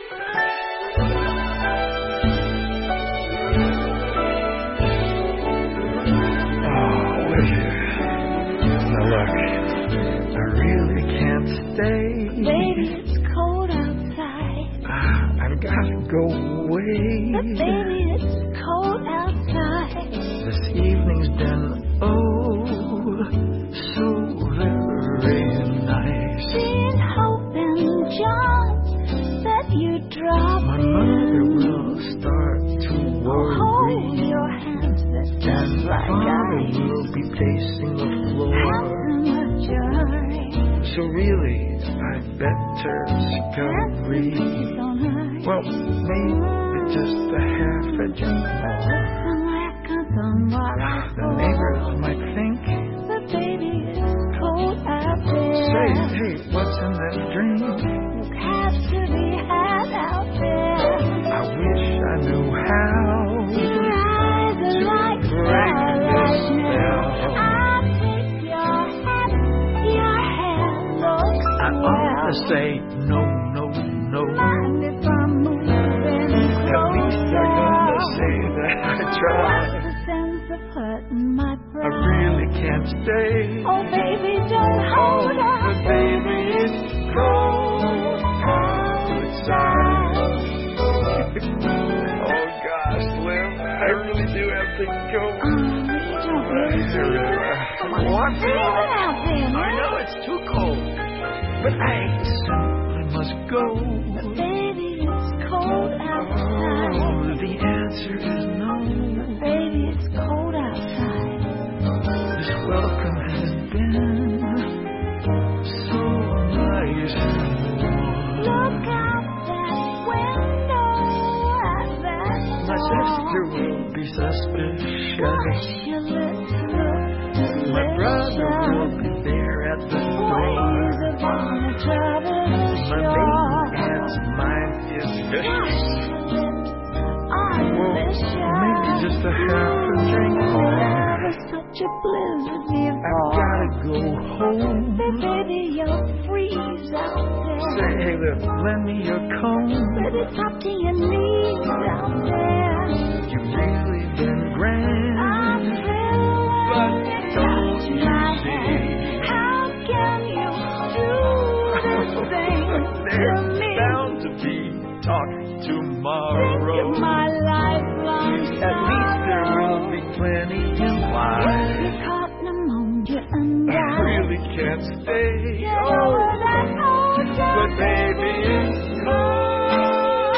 Oh, Olivia. Now look, I really can't stay. Baby, it's cold outside. Ah, I've got to go away. But baby, it's cold outside. This evening's been, oh, so very nice. Seeing hope and John that you drop My in. mother will start to worry. Hold your hands that And just like father ice. will be pacing the floor. Hasn't much hurry. So really, I'd better scurry. Don't hurry. Well, maybe just a half a drink more. Listen like a gun while I The fall. neighbors might think, But baby, it's cold out there. say, hey, what's in that drink? Look, has to be had out there. I wish I knew how. Your eyes are like break starlight this now. spell. I think your hat, your hair looks I ought to swell. say, no, no, no. Mind if I'm moving At least they're gonna closer? say that I What's tried. the sense of hurting my I pride? really can't stay. Oh, baby, don't Oh, hold but out. baby, it's cold outside. Oh gosh, Liv, I really do have to go. Um, you don't really do that. Come on, Want it's to? freezing out there, I man. know it's too cold, but I simply must go. But baby, it's cold outside. Oh, the answer is no. Baby, it's cold outside. This welcome has been so nice and warm. Look out that window at that My sister storm. will be suspicious. Hush your lips, look My brother will delicious. be there at the Waves door. upon the troubled My shore. baby aunt's mind is Hush vicious. your lips are Well, delicious. maybe just a half a drink more. Never such a blizzard I've before. gotta go home. Hey, baby, you'll freeze out Say, there. hey, Liv, lend me your comb. But it's up to your knees out there. You've really been I'm grand, thrilled. but talk tomorrow. You're my lifelong sorrow. At least there will be plenty to fly. If you caught pneumonia and I died, really can't stay. get Oh, over that hotel. but baby, it's cold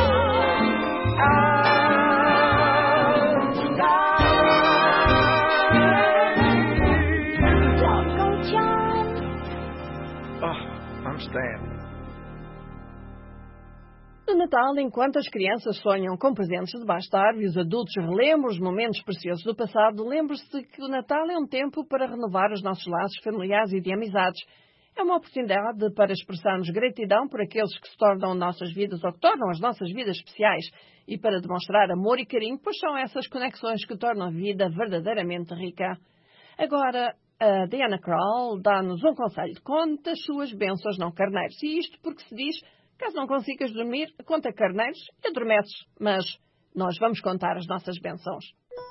outside. Don't go, John. Oh, I'm staying. No Natal, enquanto as crianças sonham com presentes debaixo da árvore e os adultos relembram os momentos preciosos do passado, lembre-se que o Natal é um tempo para renovar os nossos laços familiares e de amizades. É uma oportunidade para expressarmos gratidão por aqueles que se tornam nossas vidas ou que tornam as nossas vidas especiais e para demonstrar amor e carinho, pois são essas conexões que tornam a vida verdadeiramente rica. Agora, a Diana Krall dá-nos um conselho: conta as suas bênçãos, não carneiros. E isto porque se diz: caso não consigas dormir, conta carneiros e adormeces. Mas nós vamos contar as nossas bênçãos.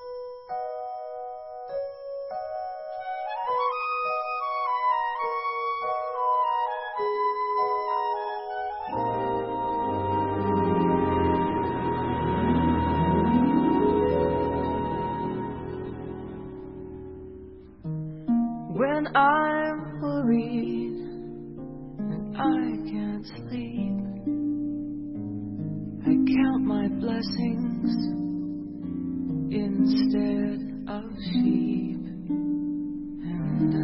When I'm worried and I can't sleep, I count my blessings instead of sheep, and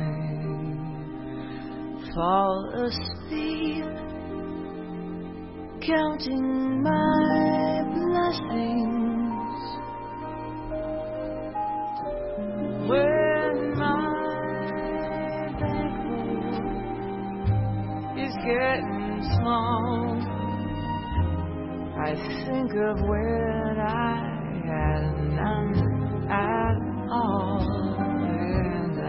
I fall asleep counting my blessings. When my bankroll is getting small, I think of when I had none at all, and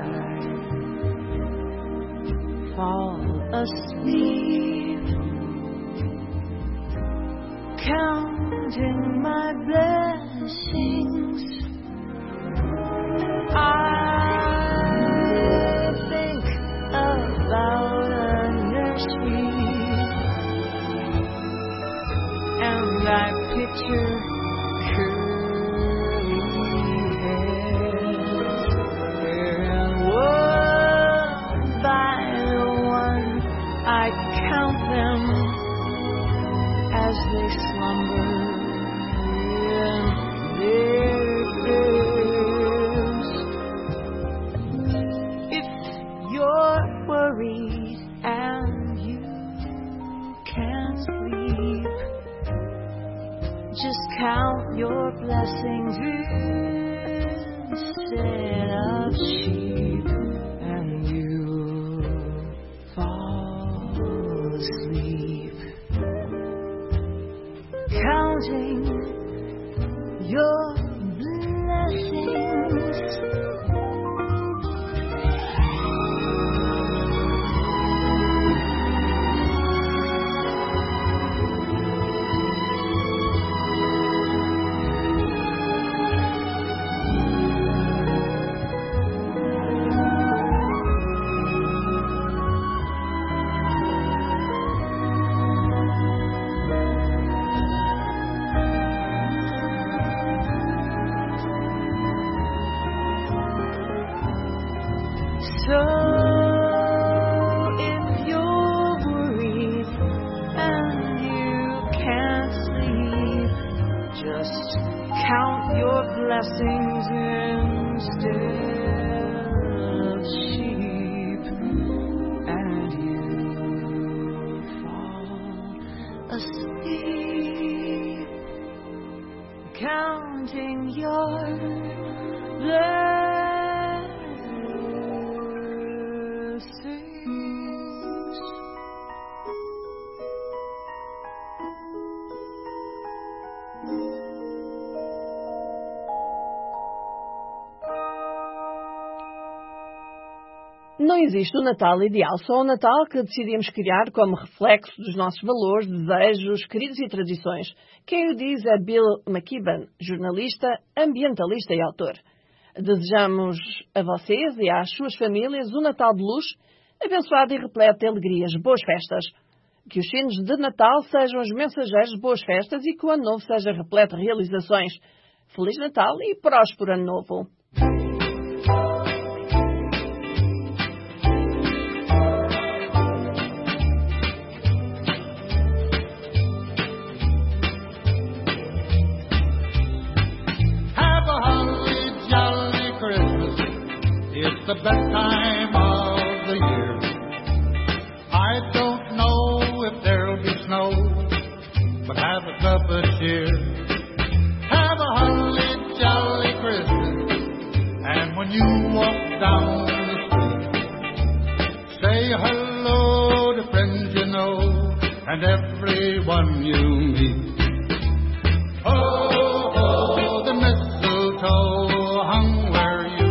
I fall asleep counting my blessings. I think about a nursery, and I picture curly hairs, and one by one I count them as they slumber in their graves. If you're worried and you can't sleep, just count your blessings instead of sheep, and you'll fall asleep counting your blessings. So if you're worried and you can't sleep, just count your blessings instead of sheep, and you fall asleep counting your blessings. Não existe o Natal ideal, só o Natal que decidimos criar como reflexo dos nossos valores, desejos, queridos e tradições. Quem o diz é Bill McKibben, jornalista, ambientalista e autor. Desejamos a vocês e às suas famílias um Natal de luz, abençoado e repleto de alegrias. Boas festas! Que os sinos de Natal sejam os mensageiros de boas festas e que o Ano Novo seja repleto de realizações. Feliz Natal e próspero Ano Novo! It's the best time of the year. I don't know if there'll be snow, but have a cup of cheer. Have a holly jolly Christmas, and when you walk down the street, say hello to friends you know and everyone you meet. Oh, oh, the mistletoe hung where you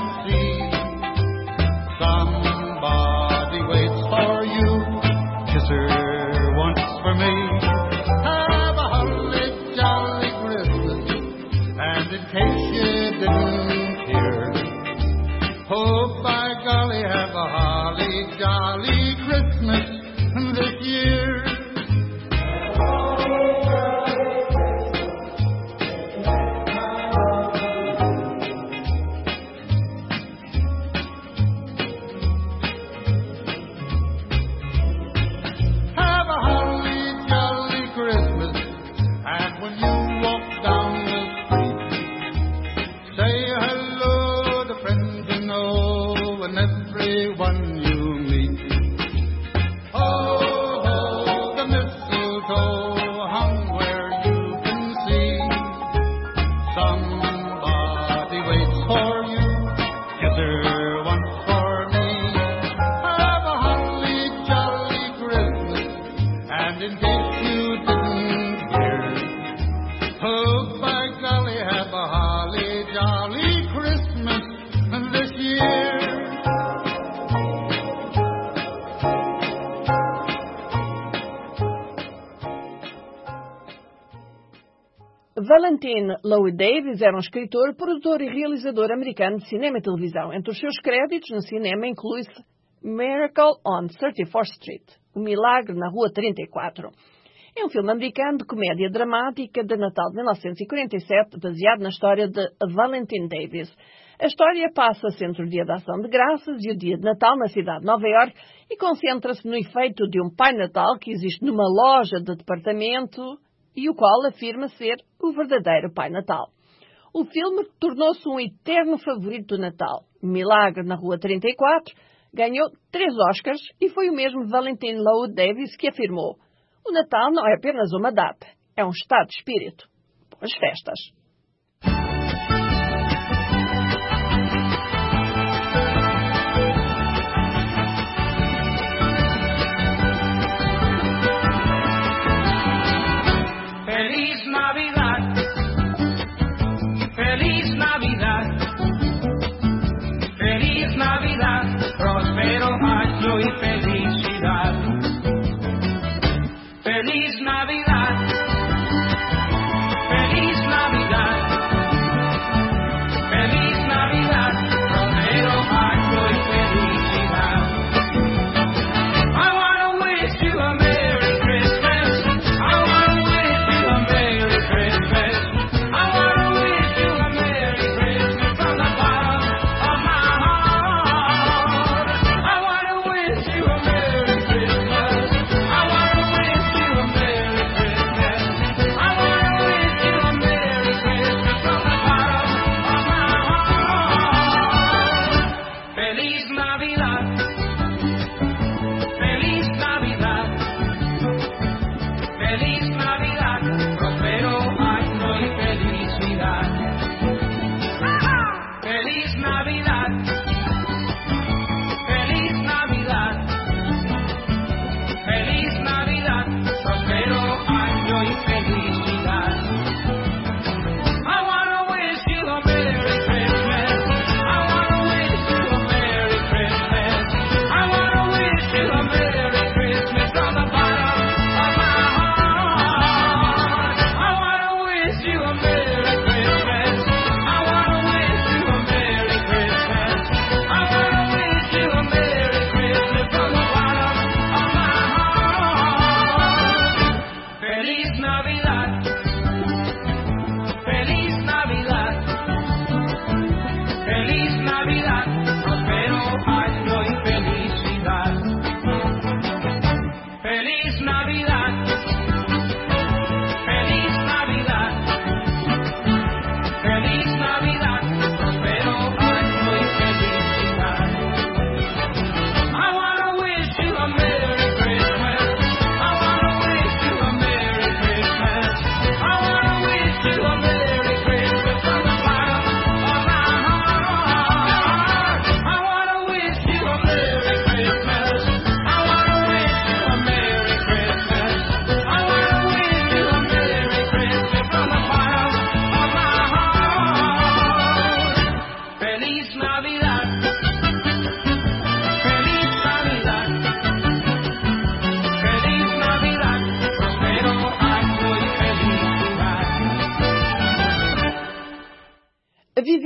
Valentine Louis Davis era um escritor, produtor e realizador americano de cinema e televisão. Entre os seus créditos no cinema inclui-se Miracle on thirty-fourth Street, O Milagre na Rua trinta e quatro. É um filme americano de comédia dramática de Natal de mil novecentos e quarenta e sete, baseado na história de Valentine Davis. A história passa-se entre o Dia da Ação de Graças e o Dia de Natal na cidade de Nova Iorque e concentra-se no efeito de um Pai Natal que existe numa loja de departamento e o qual afirma ser o verdadeiro Pai Natal. O filme tornou-se um eterno favorito do Natal. Milagre na Rua trinta e quatro ganhou três Oscars e foi o mesmo Valentine Louis Davis que afirmou: o Natal não é apenas uma data, é um estado de espírito. Boas festas! Feliz Navidad, Feliz Navidad, Feliz Navidad, próspero año y felicidad. Feliz Navidad, Feliz Navidad.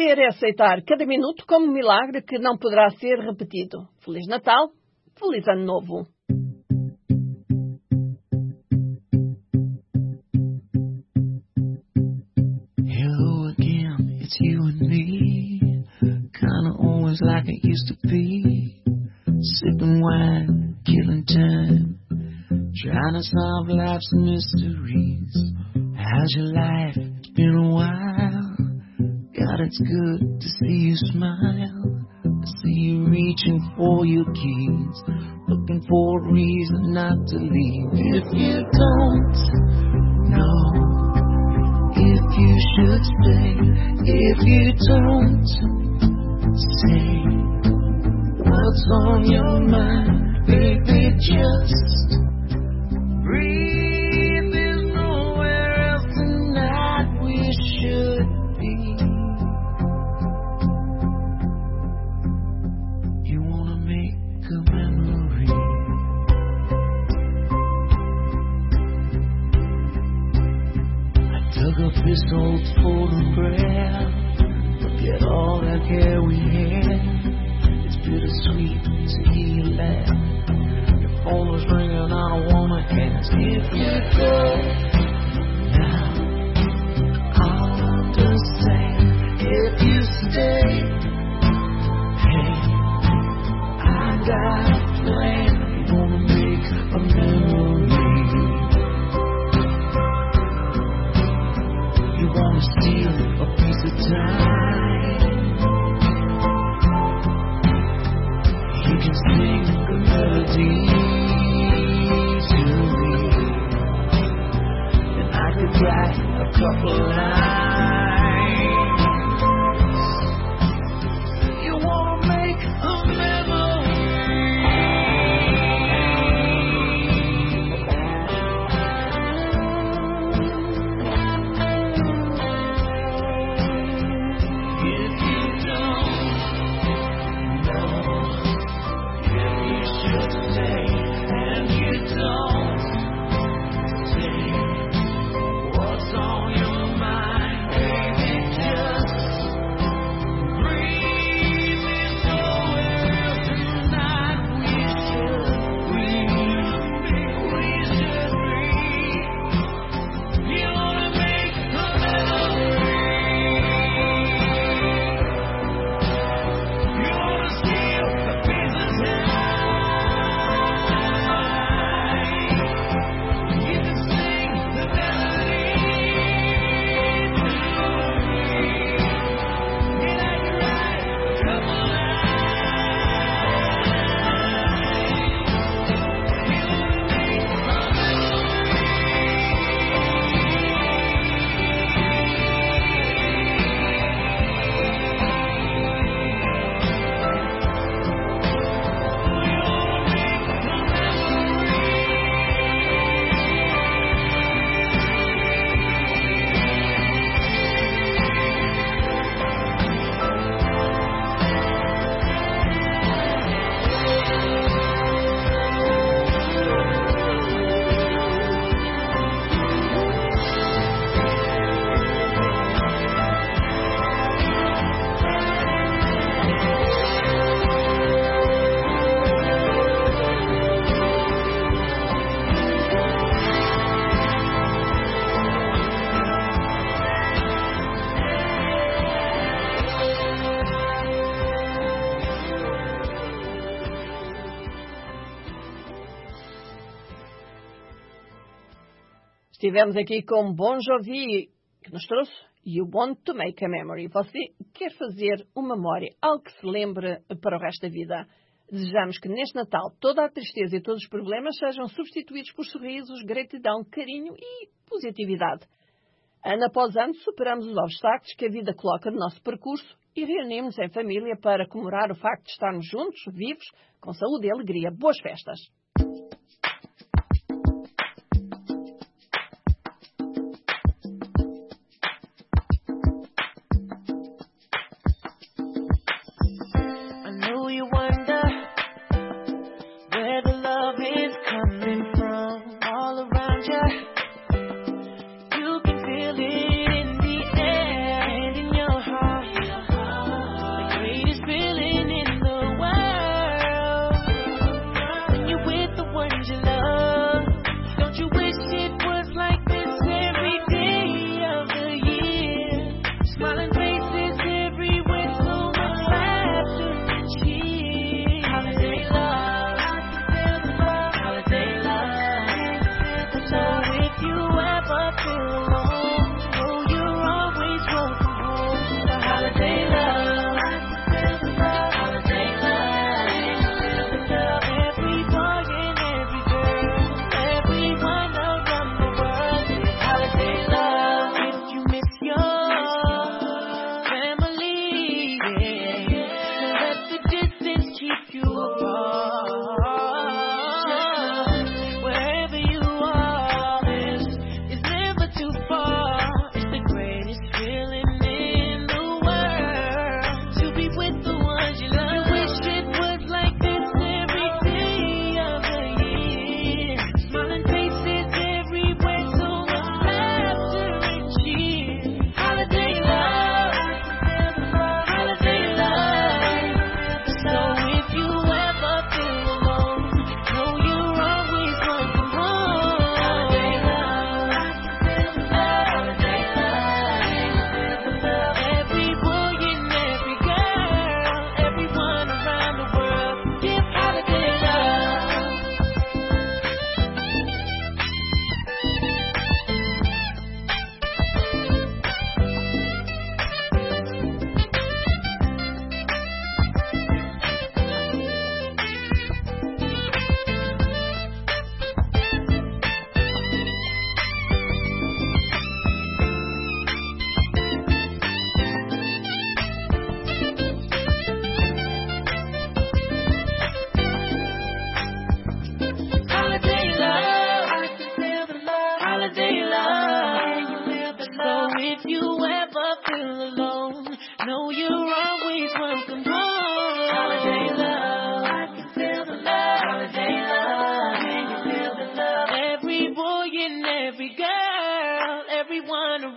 viver é aceitar cada minuto como um milagre que não poderá ser repetido. Feliz Natal, feliz Ano Novo. Hello again, it's you and me. Kinda always like it used to be. Sipping wine, killing time. Trying to solve life's mysteries. How's your life? It's been a while. God, it's good to see you smile. I see you reaching for your keys, looking for a reason not to leave. If you don't know if you should stay, if you don't say what's on your mind, baby, just breathe. There's nowhere else tonight we should be. You wanna make a memory. I dug up this old photograph. Look at all that hair we had. It's bittersweet to hear you laugh. Your phone was ringing, I don't wanna ask if you go. Now I'll understand if you stay. Hey, I got a plan. You wanna make a memory. You wanna steal a piece of time. You can sing the melody to me, and I could write a couple lines. You wanna make a memory. If you don't know if you should stay, and you don't say what's on your mind, baby, just breathe. There's nowhere else tonight we should breathe. We should breathe. You wanna make a memory. You wanna steal a piece of time. You can sing the melody to me, and I can write a couple Estivemos aqui com Bon Jovi, que nos trouxe You Want to Make a Memory. Você quer fazer uma memória, algo que se lembre para o resto da vida. Desejamos que neste Natal toda a tristeza e todos os problemas sejam substituídos por sorrisos, gratidão, carinho e positividade. Ano após ano superamos os obstáculos que a vida coloca no nosso percurso e reunimos-nos em família para comemorar o facto de estarmos juntos, vivos, com saúde e alegria. Boas festas! I know you wonder where the love is coming from. All around you, you can feel it in the air and in your heart.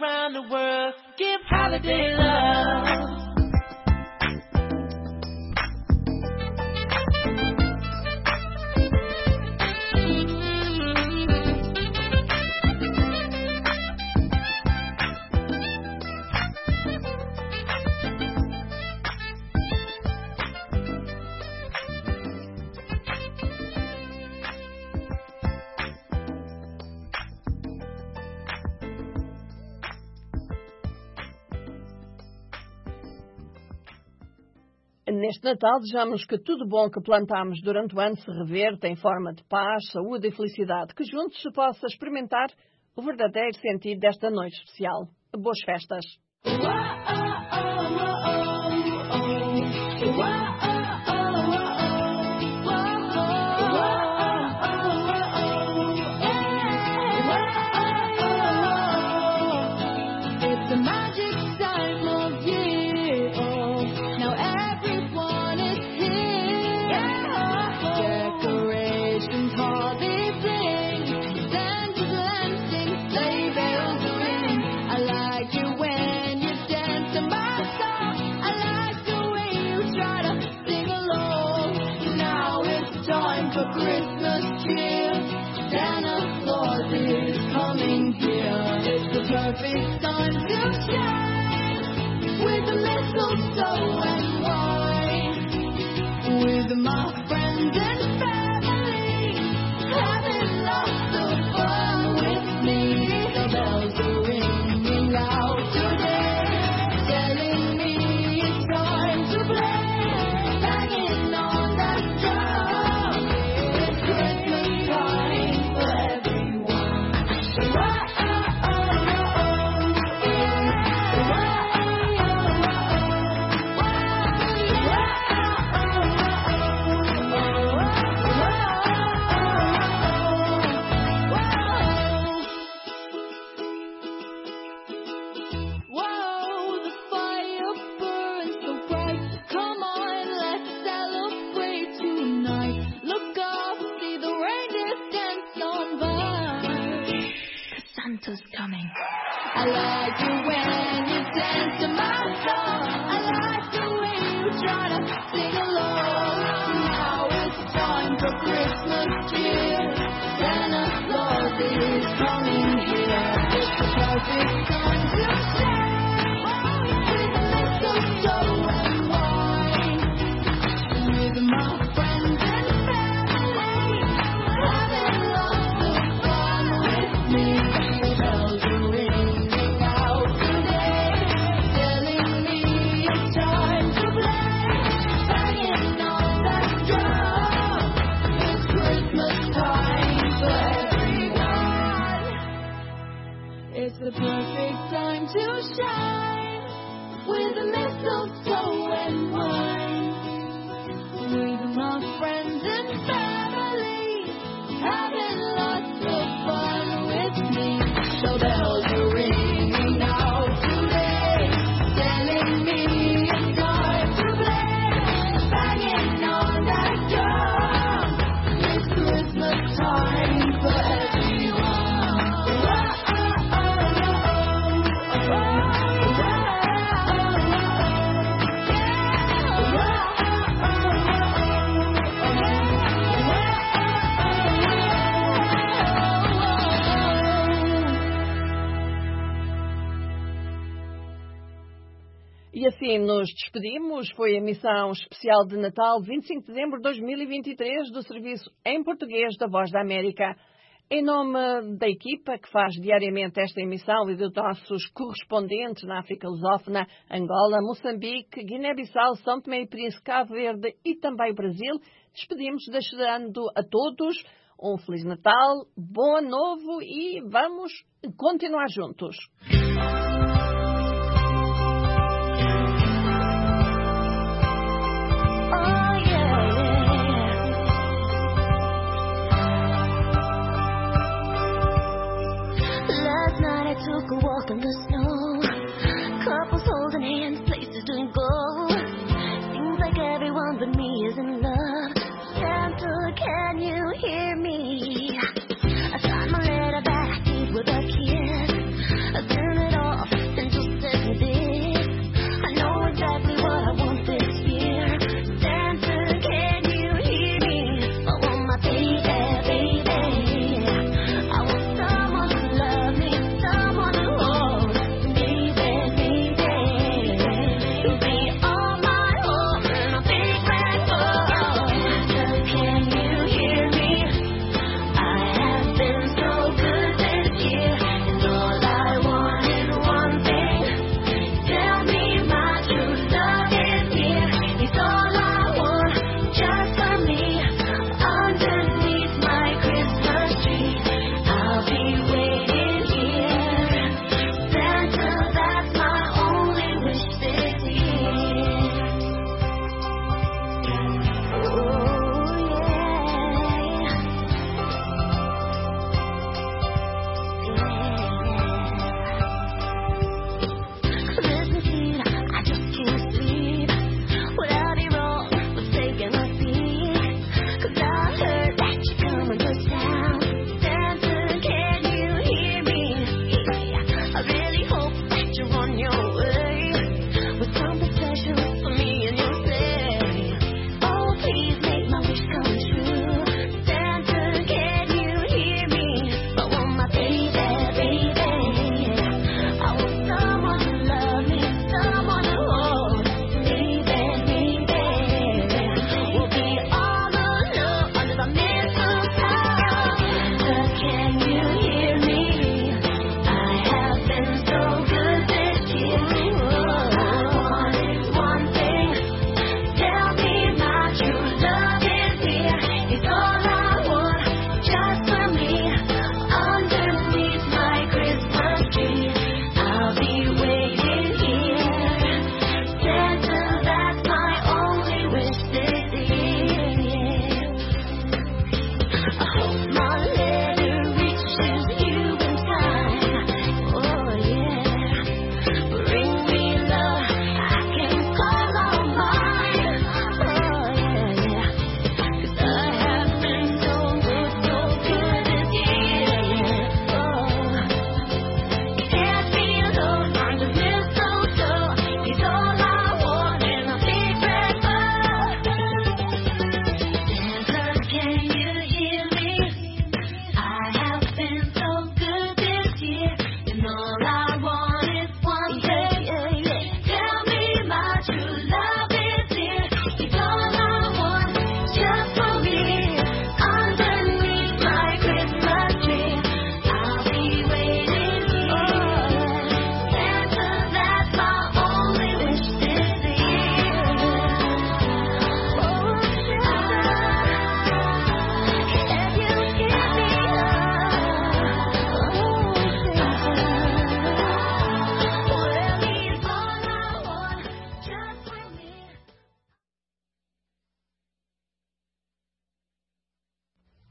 around the world give holiday love. Neste Natal, desejamos que tudo bom que plantamos durante o ano se reverta em forma de paz, saúde e felicidade, que juntos se possa experimentar o verdadeiro sentido desta noite especial. Boas festas! Perfect time to shine with the mistletoe and wine, with my friends and family, having lots of fun with me. The bells are ringing out today, telling me it's time to play, banging on that drum. It's Christmas time for everyone. Wow. Santa's coming. I like you when you dance to my song. I like the way you try to sing along. Now it's time for Christmas cheer. Santa Claus is coming here. It's the perfect time to shine with a mistletoe and wine, with my friends and family, having lots of fun with me. It's the perfect time to shine with a mistletoe and wine, with my friends and family, having lots of fun with me. The bells are ringing out today, telling me it's time to play, banging on that drum. It's Christmas time for everyone. E assim nos despedimos. Foi a emissão especial de Natal, vinte e cinco de dezembro de dois mil e vinte e três, do Serviço em Português da Voz da América. Em nome da equipa que faz diariamente esta emissão e dos nossos correspondentes na África Lusófona, Angola, Moçambique, Guiné-Bissau, São Tomé e Príncipe, Cabo Verde e também Brasil, despedimos desejando a todos um Feliz Natal, Bom Ano Novo e vamos continuar juntos. Took a walk in the snow, couples holding hands, places to go. Seems like everyone but me is in love. Santa, can you hear me? I signed my letter back, I did with a kiss. I turned it all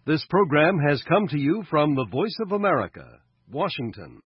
This program has come to you from the Voice of America, Washington.